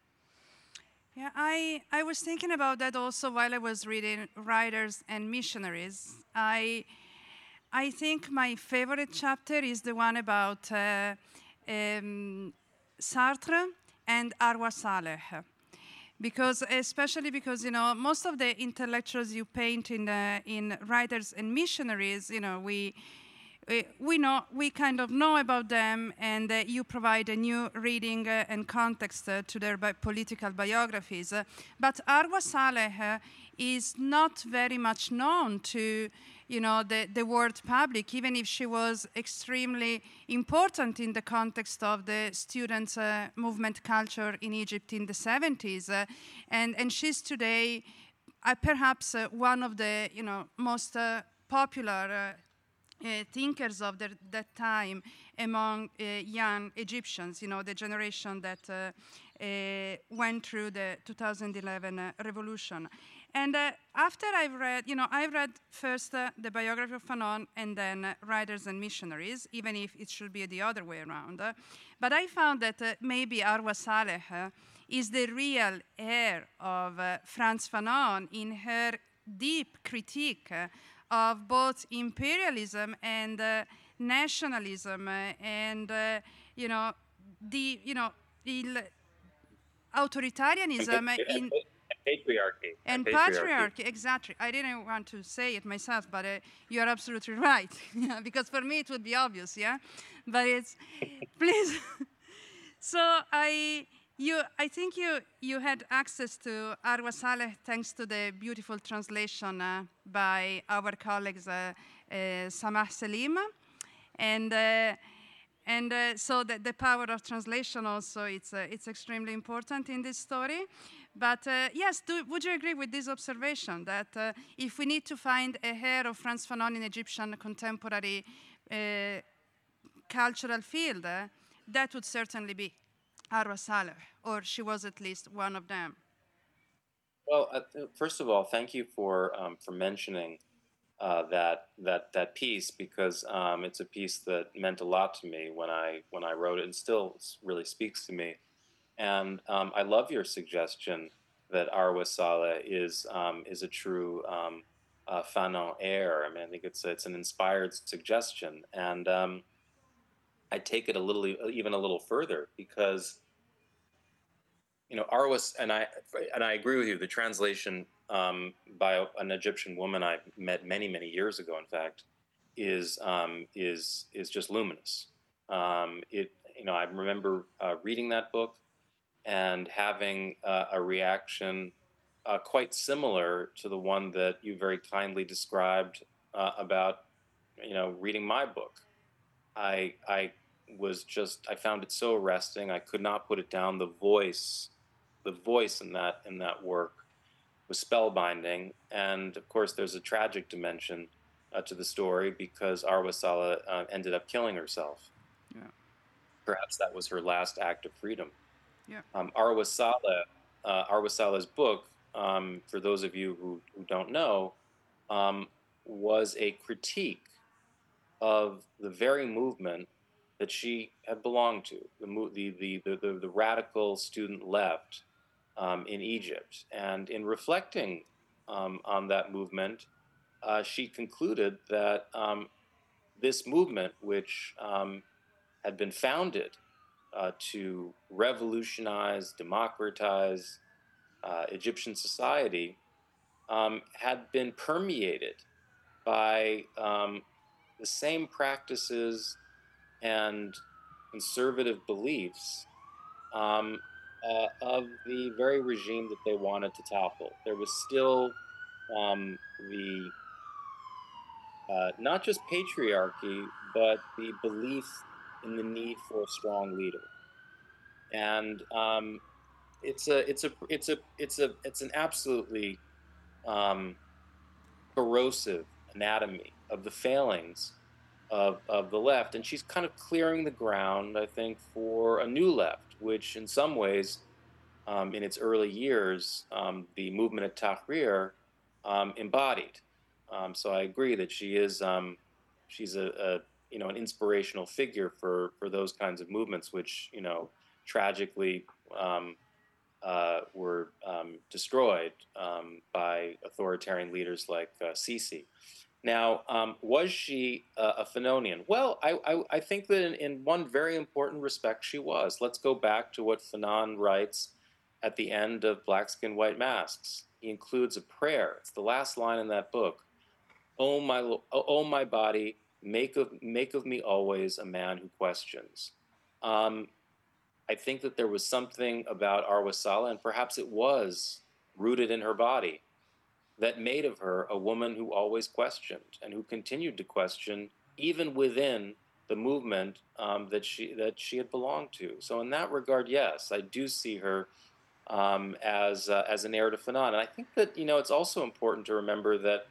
S1: Yeah, I, I was thinking about that also while I was reading Writers and Missionaries. I, I think my favorite chapter is the one about uh, um, Sartre and Arwa Saleh. Because, especially because, you know, most of the intellectuals you paint in, the, in Writers and Missionaries, you know, we, we, we know, we kind of know about them, and uh, you provide a new reading uh, and context uh, to their bi political biographies. Uh, but Arwa Saleh uh, is not very much known to, you know, the, the world public, even if she was extremely important in the context of the students' uh, movement culture in Egypt in the seventies. Uh, and, and she's today uh, perhaps uh, one of the, you know, most uh, popular uh, Uh, thinkers of the, that time among uh, young Egyptians, you know, the generation that uh, uh, went through the two thousand eleven uh, revolution. And uh, after I've read, you know, I read first uh, the biography of Fanon and then uh, Writers and Missionaries, even if it should be the other way around. Uh, but I found that uh, maybe Arwa Saleh uh, is the real heir of uh, Frantz Fanon in her deep critique uh, of both imperialism and uh, nationalism uh, and uh, you know the you know il authoritarianism
S2: and,
S1: in
S2: patriarchy
S1: and,
S2: and patriarchy.
S1: patriarchy. Exactly. I didn't want to say it myself, but uh, you are absolutely right. Yeah, because for me it would be obvious, yeah. But it's please. So I, you, I think you you had access to Arwa Saleh thanks to the beautiful translation uh, by our colleagues uh, uh, Samah Selim, and. Uh, And uh, so the, the power of translation also, it's, uh, it's extremely important in this story. But uh, yes, do, would you agree with this observation that uh, if we need to find a heir of Frantz Fanon in Egyptian contemporary uh, cultural field, uh, that would certainly be Arwa Saleh, or she was at least one of them?
S2: Well, uh, first of all, thank you for, um, for mentioning Uh, that that that piece, because um, it's a piece that meant a lot to me when I when I wrote it, and still really speaks to me. And um, I love your suggestion that Arwa Saleh is um, is a true um, uh, Fanon heir. I mean, I think it's it's an inspired suggestion, and um, I take it a little even a little further, because you know, Arwas, and I and I agree with you. The translation um, by an Egyptian woman I met many many years ago, in fact, is um, is is just luminous. Um, it you know I remember uh, reading that book and having uh, a reaction uh, quite similar to the one that you very kindly described uh, about you know reading my book. I I was just I found it so arresting. I could not put it down. The voice, the voice in that in that work was spellbinding. And of course, there's a tragic dimension uh, to the story, because Arwa Saleh uh, ended up killing herself.
S1: Yeah.
S2: Perhaps that was her last act of freedom.
S1: Yeah.
S2: Um, Arwa Saleh, uh, Arwa Saleh's book, um, for those of you who, who don't know, um, was a critique of the very movement that she had belonged to, the the the the, the, the radical student left um, in Egypt. And in reflecting um, on that movement, uh, she concluded that um, this movement, which um, had been founded uh, to revolutionize, democratize uh, Egyptian society, um, had been permeated by um, the same practices and conservative beliefs um, uh, of the very regime that they wanted to topple. There was still um, the uh, not just patriarchy, but the belief in the need for a strong leader. And um, it's a it's a it's a it's a it's an absolutely um, corrosive anatomy of the failings of, of the left. And she's kind of clearing the ground, I think, for a new left, which in some ways, um, in its early years, um, the movement at Tahrir um, embodied. Um, so I agree that she is um, she's a, a you know an inspirational figure for for those kinds of movements, which you know tragically um, uh, were um, destroyed um, by authoritarian leaders like uh, Sisi. Now, um, was she uh, a Fanonian? Well, I, I, I think that in, in one very important respect she was. Let's go back to what Fanon writes at the end of Black Skin, White Masks. He includes a prayer. It's the last line in that book. Oh my, oh my body, make of, make of me always a man who questions. Um, I think that there was something about Arwa Saleh, and perhaps it was rooted in her body, that made of her a woman who always questioned and who continued to question even within the movement um, that she that she had belonged to. So in that regard, yes, I do see her um, as uh, as an heir to Fanon. And I think that you know it's also important to remember that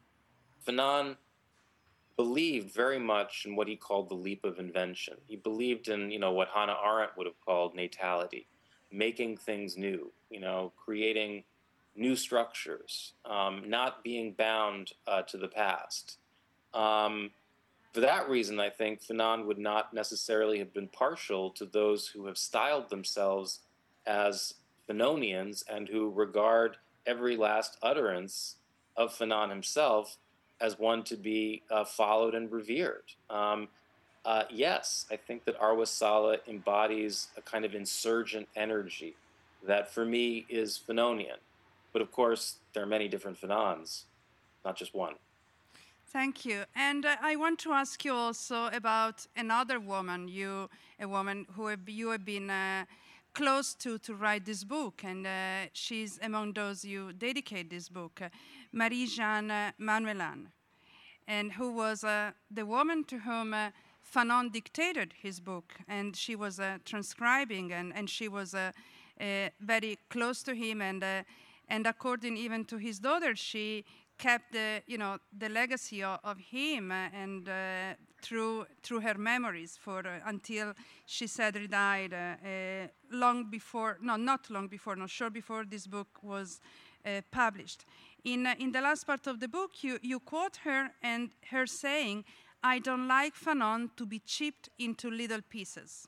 S2: Fanon believed very much in what he called the leap of invention. He believed in you know what Hannah Arendt would have called natality, making things new, you know, creating new structures, um, not being bound uh, to the past. Um, for that reason, I think Fanon would not necessarily have been partial to those who have styled themselves as Fanonians and who regard every last utterance of Fanon himself as one to be uh, followed and revered. Um, Uh, yes, I think that Arwa Saleh embodies a kind of insurgent energy that for me is Fanonian. But of course, there are many different Fanons, not just one.
S1: Thank you. And uh, I want to ask you also about another woman, you, a woman who have, you have been uh, close to to write this book, and uh, she's among those you dedicate this book, uh, Marie-Jeanne Manuelan, and who was uh, the woman to whom uh, Fanon dictated his book, and she was uh, transcribing, and, and she was uh, uh, very close to him, and uh, and according even to his daughter, she kept the you know the legacy of, of him, uh, and uh, through through her memories for uh, until she sadly died uh, uh, long before, no, not long before, no, short before this book was uh, published. In, uh, in the last part of the book, you, you quote her and her saying, "I don't like Fanon to be chipped into little pieces."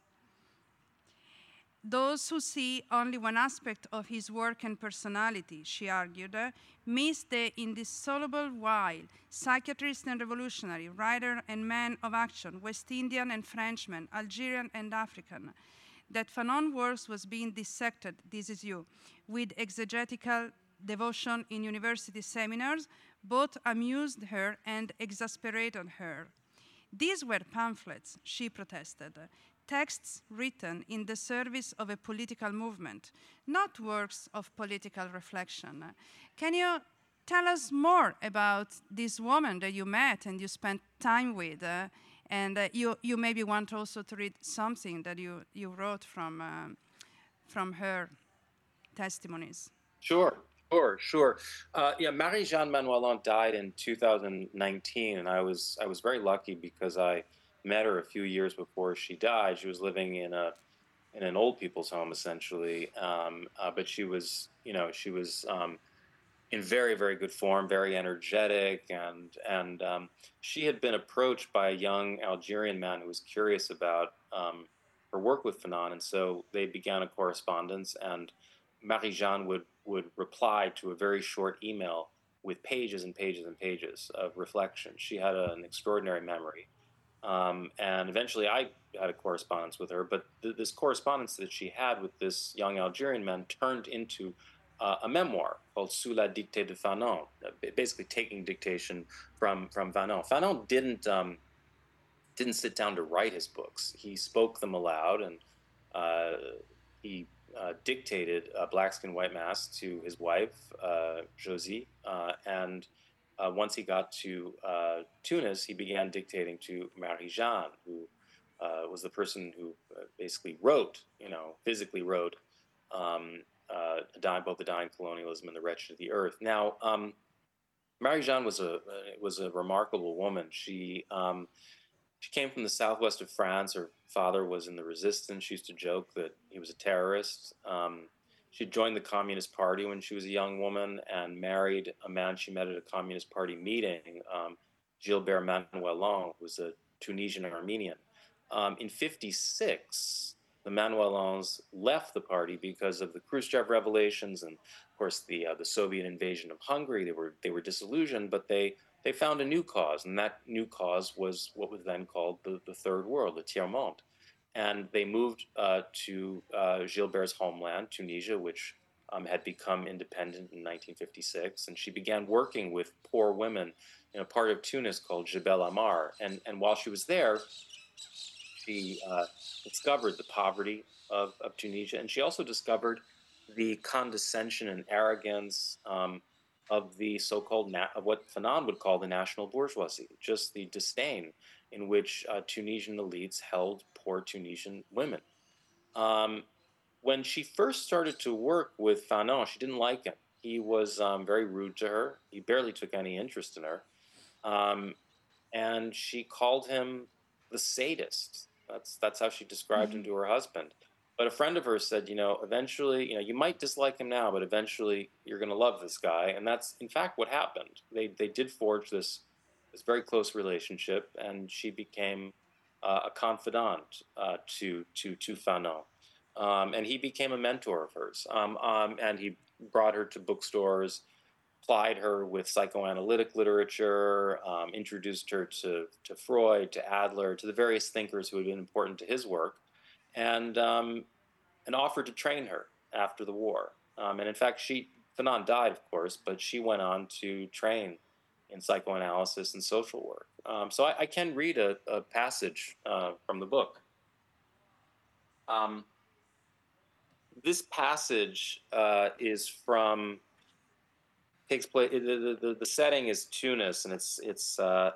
S1: Those who see only one aspect of his work and personality, she argued, uh, miss the indissoluble while, psychiatrist and revolutionary, writer and man of action, West Indian and Frenchman, Algerian and African, that Fanon's works was being dissected, this is you, with exegetical devotion in university seminars, both amused her and exasperated her. These were pamphlets, she protested, texts written in the service of a political movement, not works of political reflection. Can you tell us more about this woman that you met and you spent time with? Uh, and uh, you, you maybe want also to read something that you, you wrote from, uh, from her testimonies.
S2: Sure, sure, sure. Uh, yeah, Marie-Jeanne Manuelan died in two thousand nineteen, and I was I was very lucky because I met her a few years before she died. She was living in a in an old people's home essentially, um, uh, but she was you know she was um, in very very good form, very energetic, and and um, she had been approached by a young Algerian man who was curious about um, her work with Fanon, and so they began a correspondence. And Marie-Jeanne would would reply to a very short email with pages and pages and pages of reflection. She had a, an extraordinary memory. Um, and eventually I had a correspondence with her, but th- this correspondence that she had with this young Algerian man turned into uh, a memoir called Sous la dictée de Fanon, uh, basically taking dictation from, from Fanon. Fanon didn't, um, didn't sit down to write his books. He spoke them aloud, and uh, he uh, dictated uh, Black Skin, White Mask to his wife, uh, Josie, uh, and uh, once he got to uh, Tunis, he began dictating to Marie-Jeanne, who uh, was the person who uh, basically wrote, you know, physically wrote um, uh, both the Dying Colonialism and the Wretched of the Earth. Now, um, Marie-Jeanne was a was a remarkable woman. She um, she came from the southwest of France. Her father was in the resistance. She used to joke that he was a terrorist. Um, she joined the Communist Party when she was a young woman and married a man she met at a Communist Party meeting, um, Gilbert Manuelon, who was a Tunisian Armenian. Um, in fifty-six, the Manuelons left the party because of the Khrushchev revelations and, of course, the uh, the Soviet invasion of Hungary. They were they were disillusioned, but they they found a new cause, and that new cause was what was then called the, the Third World, the Tiers-Monde. And they moved uh, to uh, Gilbert's homeland, Tunisia, which um, had become independent in nineteen fifty-six. And she began working with poor women in a part of Tunis called Jebel Amar. And, and while she was there, she uh, discovered the poverty of, of Tunisia, and she also discovered the condescension and arrogance um, of the so-called na- of what Fanon would call the national bourgeoisie, just the disdain in which uh, Tunisian elites held poor Tunisian women. Um, when she first started to work with Fanon, she didn't like him. He was um, very rude to her. He barely took any interest in her. Um, and she called him the sadist. That's that's how she described mm-hmm. him to her husband. But a friend of hers said, you know, eventually, you know, you might dislike him now, but eventually you're going to love this guy. And that's in fact what happened. They they did forge this this very close relationship, and she became uh, a confidant uh, to to to Fanon, um, and he became a mentor of hers. Um, um, and he brought her to bookstores, plied her with psychoanalytic literature, um, introduced her to, to Freud, to Adler, to the various thinkers who had been important to his work, and um, and offered to train her after the war. Um, and in fact, she Fanon died, of course, but she went on to train in psychoanalysis and social work. Um, so I, I can read a, a passage uh, from the book. Um, this passage uh, is from takes place. The, the, the setting is Tunis, and it's it's uh,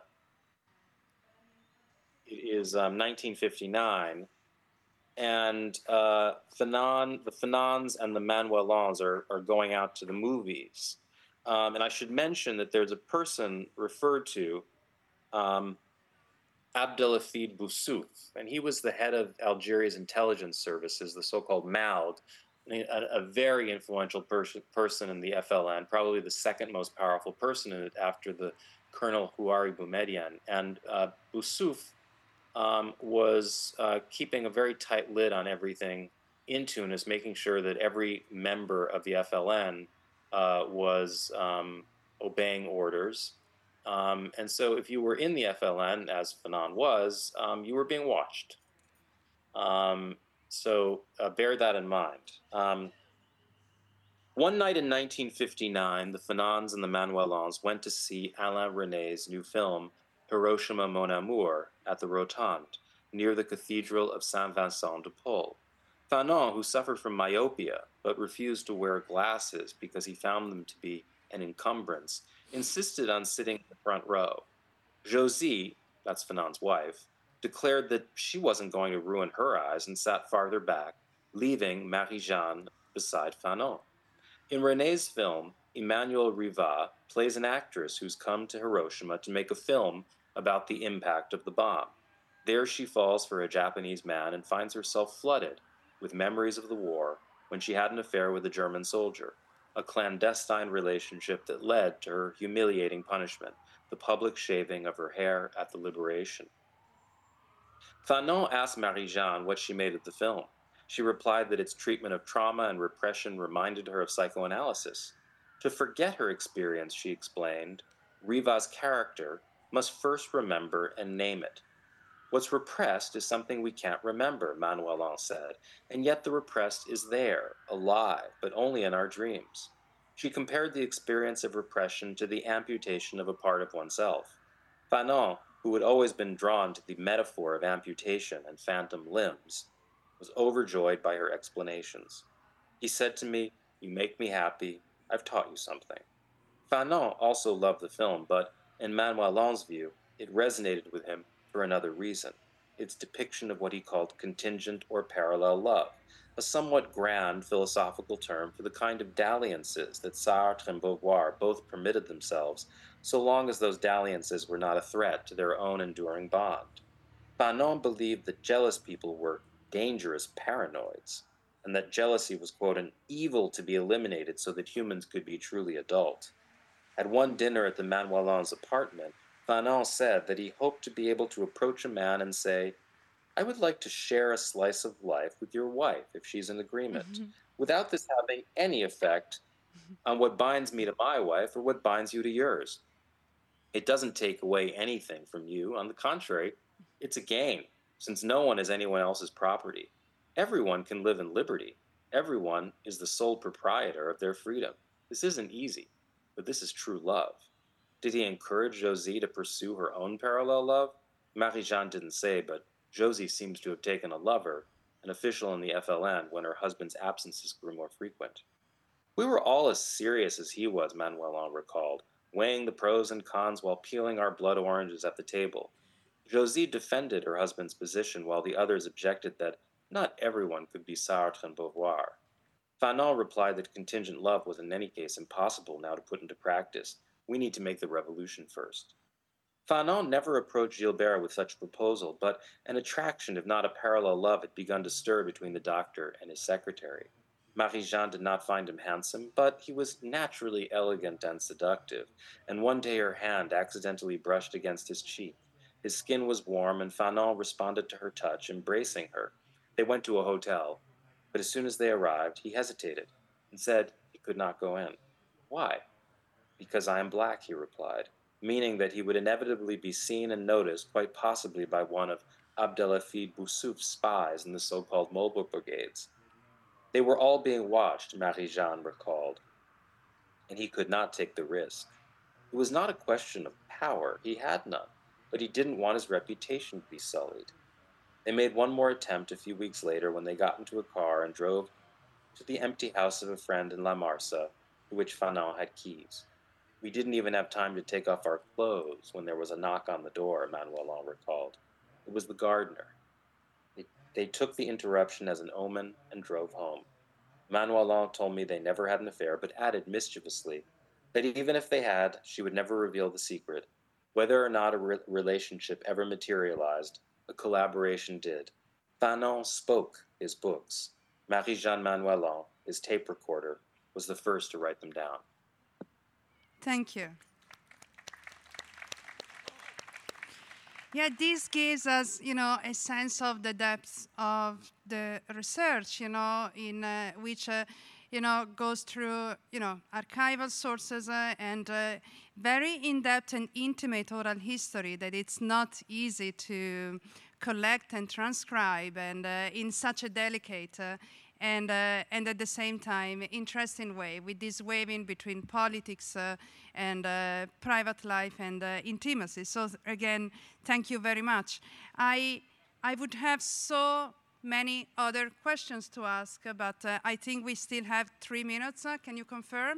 S2: it is um, nineteen fifty-nine, and uh, Fanon, the Fanons and the Manuelons are are going out to the movies. Um, and I should mention that there's a person referred to, um, Abdelhafid Boussouf, and he was the head of Algeria's intelligence services, the so-called MALD, a, a very influential person, person in the F L N, probably the second most powerful person in it after the Colonel Houari Boumediene. And uh, Boussouf um, was uh, keeping a very tight lid on everything in Tunis, making sure that every member of the F L N uh, was um, obeying orders. Um, and so if you were in the F L N, as Fanon was, um, you were being watched. Um, so uh, bear that in mind. Um, one night in nineteen fifty-nine, the Fanons and the Manuelons went to see Alain René's new film, Hiroshima Mon Amour, at the Rotonde, near the Cathedral of Saint Vincent de Paul. Fanon, who suffered from myopia but refused to wear glasses because he found them to be an encumbrance, insisted on sitting in the front row. Josie, that's Fanon's wife, declared that she wasn't going to ruin her eyes and sat farther back, leaving Marie-Jeanne beside Fanon. In René's film, Emmanuelle Riva plays an actress who's come to Hiroshima to make a film about the impact of the bomb. There she falls for a Japanese man and finds herself flooded with memories of the war when she had an affair with a German soldier, a clandestine relationship that led to her humiliating punishment, the public shaving of her hair at the liberation. Fanon asked Marie-Jeanne what she made of the film. She replied that its treatment of trauma and repression reminded her of psychoanalysis. To forget her experience, she explained, Riva's character must first remember and name it. What's repressed is something we can't remember, Manuelon said, and yet the repressed is there, alive, but only in our dreams. She compared the experience of repression to the amputation of a part of oneself. Fanon, who had always been drawn to the metaphor of amputation and phantom limbs, was overjoyed by her explanations. He said to me, "You make me happy. I've taught you something." Fanon also loved the film, but in Manuelon's view, it resonated with him for another reason: its depiction of what he called contingent or parallel love, a somewhat grand philosophical term for the kind of dalliances that Sartre and Beauvoir both permitted themselves, so long as those dalliances were not a threat to their own enduring bond. Fanon believed that jealous people were dangerous paranoids, and that jealousy was, quote, an evil to be eliminated so that humans could be truly adult. At one dinner at the Manuelons' apartment, Fanon said that he hoped to be able to approach a man and say, "I would like to share a slice of life with your wife if she's in agreement, mm-hmm. without this having any effect on what binds me to my wife or what binds you to yours. It doesn't take away anything from you. On the contrary, it's a gain, since no one is anyone else's property. Everyone can live in liberty. Everyone is the sole proprietor of their freedom. This isn't easy, but this is true love." Did he encourage Josie to pursue her own parallel love? Marie-Jeanne didn't say, but Josie seems to have taken a lover, an official in the F L N, when her husband's absences grew more frequent. "We were all as serious as he was," Manuelon recalled, weighing the pros and cons while peeling our blood oranges at the table. Josie defended her husband's position while the others objected that not everyone could be Sartre and Beauvoir. Fanon replied that contingent love was in any case impossible now to put into practice. We need to make the revolution first. Fanon never approached Gilbert with such a proposal, but an attraction, if not a parallel love, had begun to stir between the doctor and his secretary. Marie-Jeanne did not find him handsome, but he was naturally elegant and seductive, and one day her hand accidentally brushed against his cheek. His skin was warm, and Fanon responded to her touch, embracing her. They went to a hotel, but as soon as they arrived, he hesitated and said he could not go in. Why? Because I am black, he replied, meaning that he would inevitably be seen and noticed, quite possibly by one of Abdelhafid Boussouf's spies in the so-called mobile brigades. They were all being watched, Marie-Jeanne recalled, and he could not take the risk. It was not a question of power, he had none, but he didn't want his reputation to be sullied. They made one more attempt a few weeks later when they got into a car and drove to the empty house of a friend in La Marsa, to which Fanon had keys. We didn't even have time to take off our clothes when there was a knock on the door, Manuelon recalled. It was the gardener. It, they took the interruption as an omen and drove home. Manuelon told me they never had an affair, but added mischievously that even if they had, she would never reveal the secret. Whether or not a re- relationship ever materialized, a collaboration did. Fanon spoke his books. Marie-Jeanne Manuelon, his tape recorder, was the first to write them down.
S1: Thank you. Yeah, this gives us, you know, a sense of the depth of the research, you know, in uh, which, uh, you know, goes through, you know, archival sources uh, and uh, very in-depth and intimate oral history that it's not easy to collect and transcribe, and uh, in such a delicate uh, and, uh, and at the same time interesting way, with this waving between politics uh, and uh, private life and uh, intimacy. So again, thank you very much. I, I would have so many other questions to ask, but uh, I think we still have three minutes. Uh, can you confirm?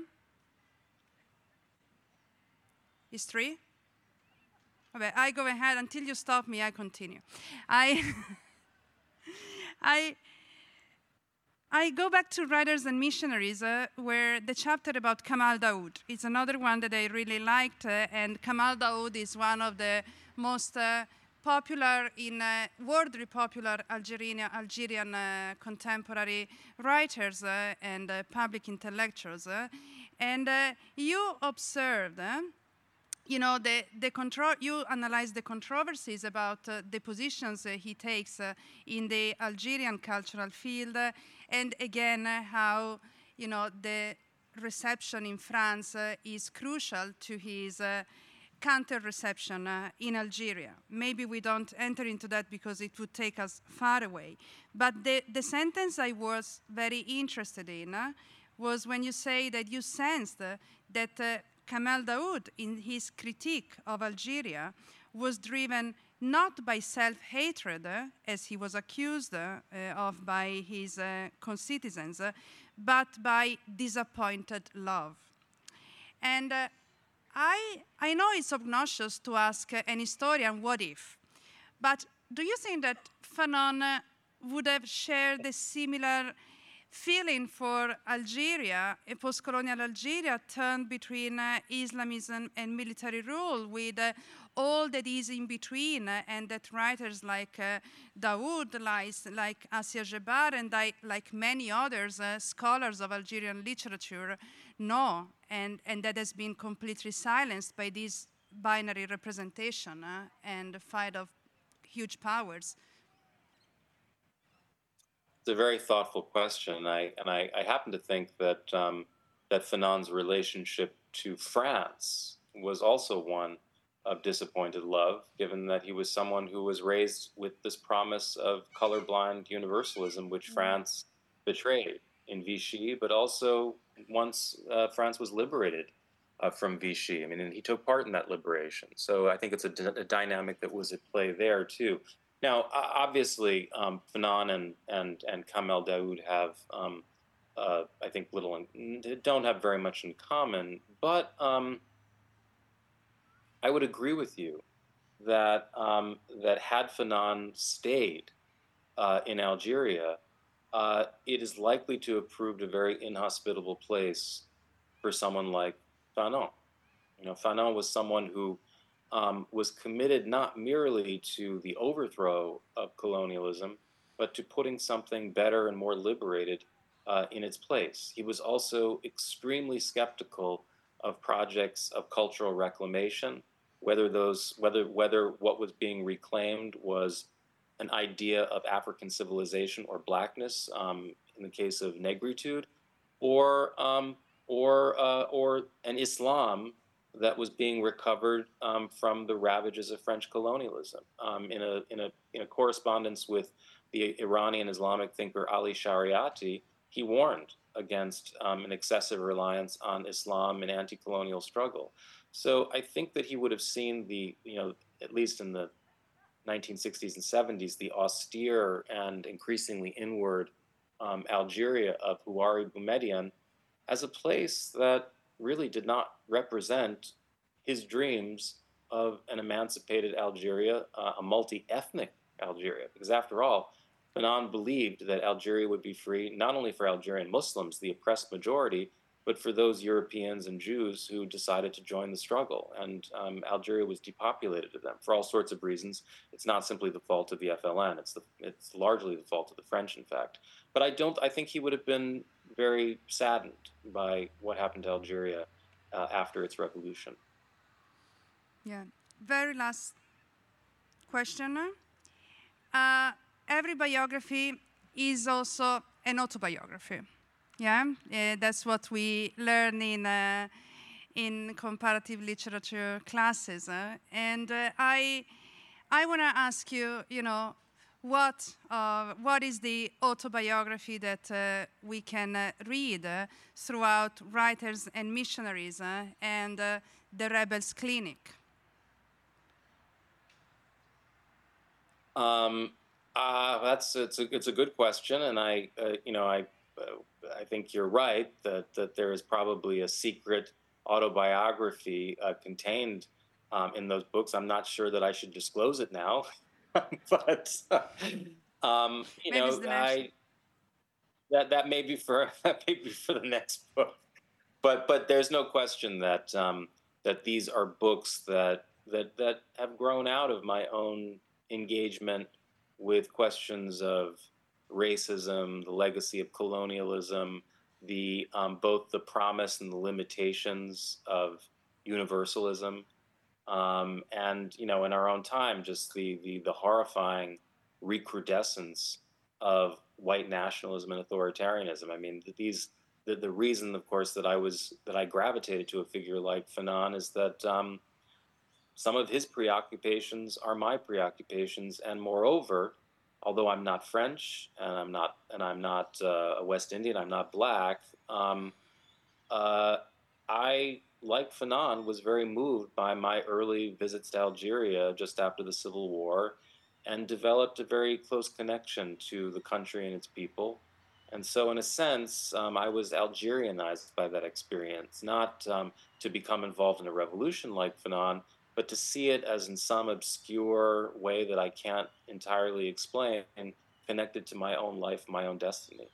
S1: Is three? Okay, I go ahead. Until you stop me, I continue. I, I, I go back to Writers and Missionaries, uh, where the chapter about Kamal Daoud is another one that I really liked, uh, and Kamal Daoud is one of the most uh, popular, in uh, worldly popular Algerian, Algerian uh, contemporary writers uh, and uh, public intellectuals. Uh, and uh, you observed, uh, you know, the, the contro you analyze the controversies about uh, the positions uh, he takes uh, in the Algerian cultural field, uh, and again, uh, how, you know, the reception in France uh, is crucial to his uh, counter-reception uh, in Algeria. Maybe we don't enter into that because it would take us far away. But the, the sentence I was very interested in uh, was when you say that you sensed uh, that uh, Kamal Daoud, in his critique of Algeria, was driven not by self-hatred, uh, as he was accused uh, of by his uh, concitizens, uh, but by disappointed love. And uh, I, I know it's obnoxious to ask uh, an historian, what if? But do you think that Fanon uh, would have shared a similar feeling for Algeria, a post-colonial Algeria turned between uh, Islamism and military rule, with uh, all that is in between, uh, and that writers like uh, Daoud, like, like Assia Jebar, and I, like many others, uh, scholars of Algerian literature, know, and, and that has been completely silenced by this binary representation uh, and the fight of huge powers?
S2: It's a very thoughtful question, I, and I, I happen to think that um, that Fanon's relationship to France was also one of disappointed love, given that he was someone who was raised with this promise of colorblind universalism, which mm-hmm. France betrayed in Vichy, but also once uh, France was liberated uh, from Vichy. I mean, and he took part in that liberation. So I think it's a, d- a dynamic that was at play there too. Now, obviously, um, Fanon and, and, and Kamal Daoud have, um, uh, I think, little in, don't have very much in common, but um, I would agree with you that um, that had Fanon stayed uh, in Algeria, uh, it is likely to have proved a very inhospitable place for someone like Fanon. You know, Fanon was someone who Um, was committed not merely to the overthrow of colonialism, but to putting something better and more liberated uh, in its place. He was also extremely skeptical of projects of cultural reclamation, whether those, whether whether what was being reclaimed was an idea of African civilization or blackness, um, in the case of negritude, or um, or uh, or an Islam that was being recovered um, from the ravages of French colonialism. Um, in a in a in a correspondence with the Iranian Islamic thinker Ali Shariati, he warned against um, an excessive reliance on Islam in anti-colonial struggle. So I think that he would have seen the, you know, at least in the nineteen sixties and seventies, the austere and increasingly inward um, Algeria of Houari Boumediene as a place that really did not represent his dreams of an emancipated Algeria, uh, a multi-ethnic Algeria. Because after all, Fanon believed that Algeria would be free not only for Algerian Muslims, the oppressed majority, but for those Europeans and Jews who decided to join the struggle. And um, Algeria was depopulated to them for all sorts of reasons. It's not simply the fault of the F L N. It's the, it's largely the fault of the French, in fact. But I don't. I think he would have been very saddened by what happened to Algeria uh, after its revolution.
S1: Yeah. Very last question. Uh, every biography is also an autobiography. Yeah, uh, that's what we learn in uh, in comparative literature classes. Uh, and uh, I I want to ask you, you know, what uh, what is the autobiography that uh, we can uh, read uh, throughout Writers and Missionaries uh, and uh, the Rebels Clinic?
S2: Um, uh, that's it's a it's a good question, and I uh, you know I uh, I think you're right that that there is probably a secret autobiography uh, contained um, in those books. I'm not sure that I should disclose it now, but um, you
S1: Maybe
S2: know
S1: I
S2: that that may be for that may be for the next book. But but there's no question that um, that these are books that that that have grown out of my own engagement with questions of racism, the legacy of colonialism, the um, both the promise and the limitations of universalism, um, and you know, in our own time, just the the, the horrifying recrudescence of white nationalism and authoritarianism. I mean, these the, the reason, of course, that I was that I gravitated to a figure like Fanon is that. Um, Some of his preoccupations are my preoccupations, and moreover, although I'm not French and I'm not and I'm not uh, a West Indian, I'm not black. Um, uh, I, like Fanon, was very moved by my early visits to Algeria just after the Civil War, and developed a very close connection to the country and its people. And so, in a sense, um, I was Algerianized by that experience, not um, to become involved in a revolution like Fanon, but to see it as in some obscure way that I can't entirely explain, and connected to my own life, my own destiny.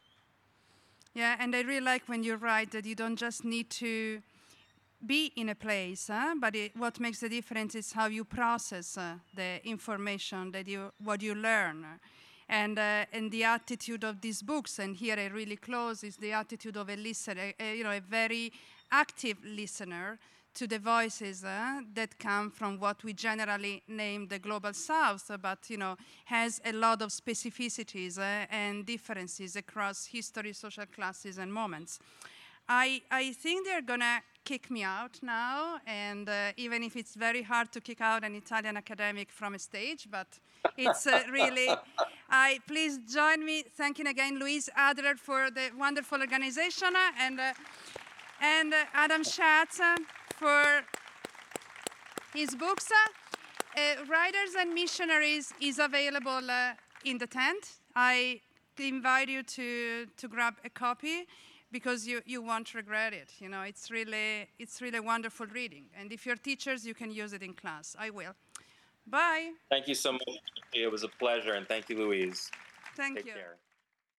S1: Yeah, and I really like when you write that you don't just need to be in a place, huh? but it, what makes the difference is how you process uh, the information that you, what you learn. And, uh, and the attitude of these books, and here I really close, is the attitude of a listener, a, you know, a very active listener to the voices uh, that come from what we generally name the global south, but you know, has a lot of specificities uh, and differences across history, social classes, and moments. I, I think they're gonna kick me out now, and uh, even if it's very hard to kick out an Italian academic from a stage, but it's uh, really, I please join me thanking again Louise Adler for the wonderful organization, uh, and, uh, and uh, Adam Schatz uh, for his books. Uh, Writers and Missionaries is available uh, in the tent. I invite you to, to grab a copy, because you, you won't regret it. You know, it's really, it's really wonderful reading. And if you're teachers, you can use it in class. I will. Bye.
S2: Thank you so much. It was a pleasure, and thank you, Louise.
S1: Thank
S2: Take
S1: you.
S2: care.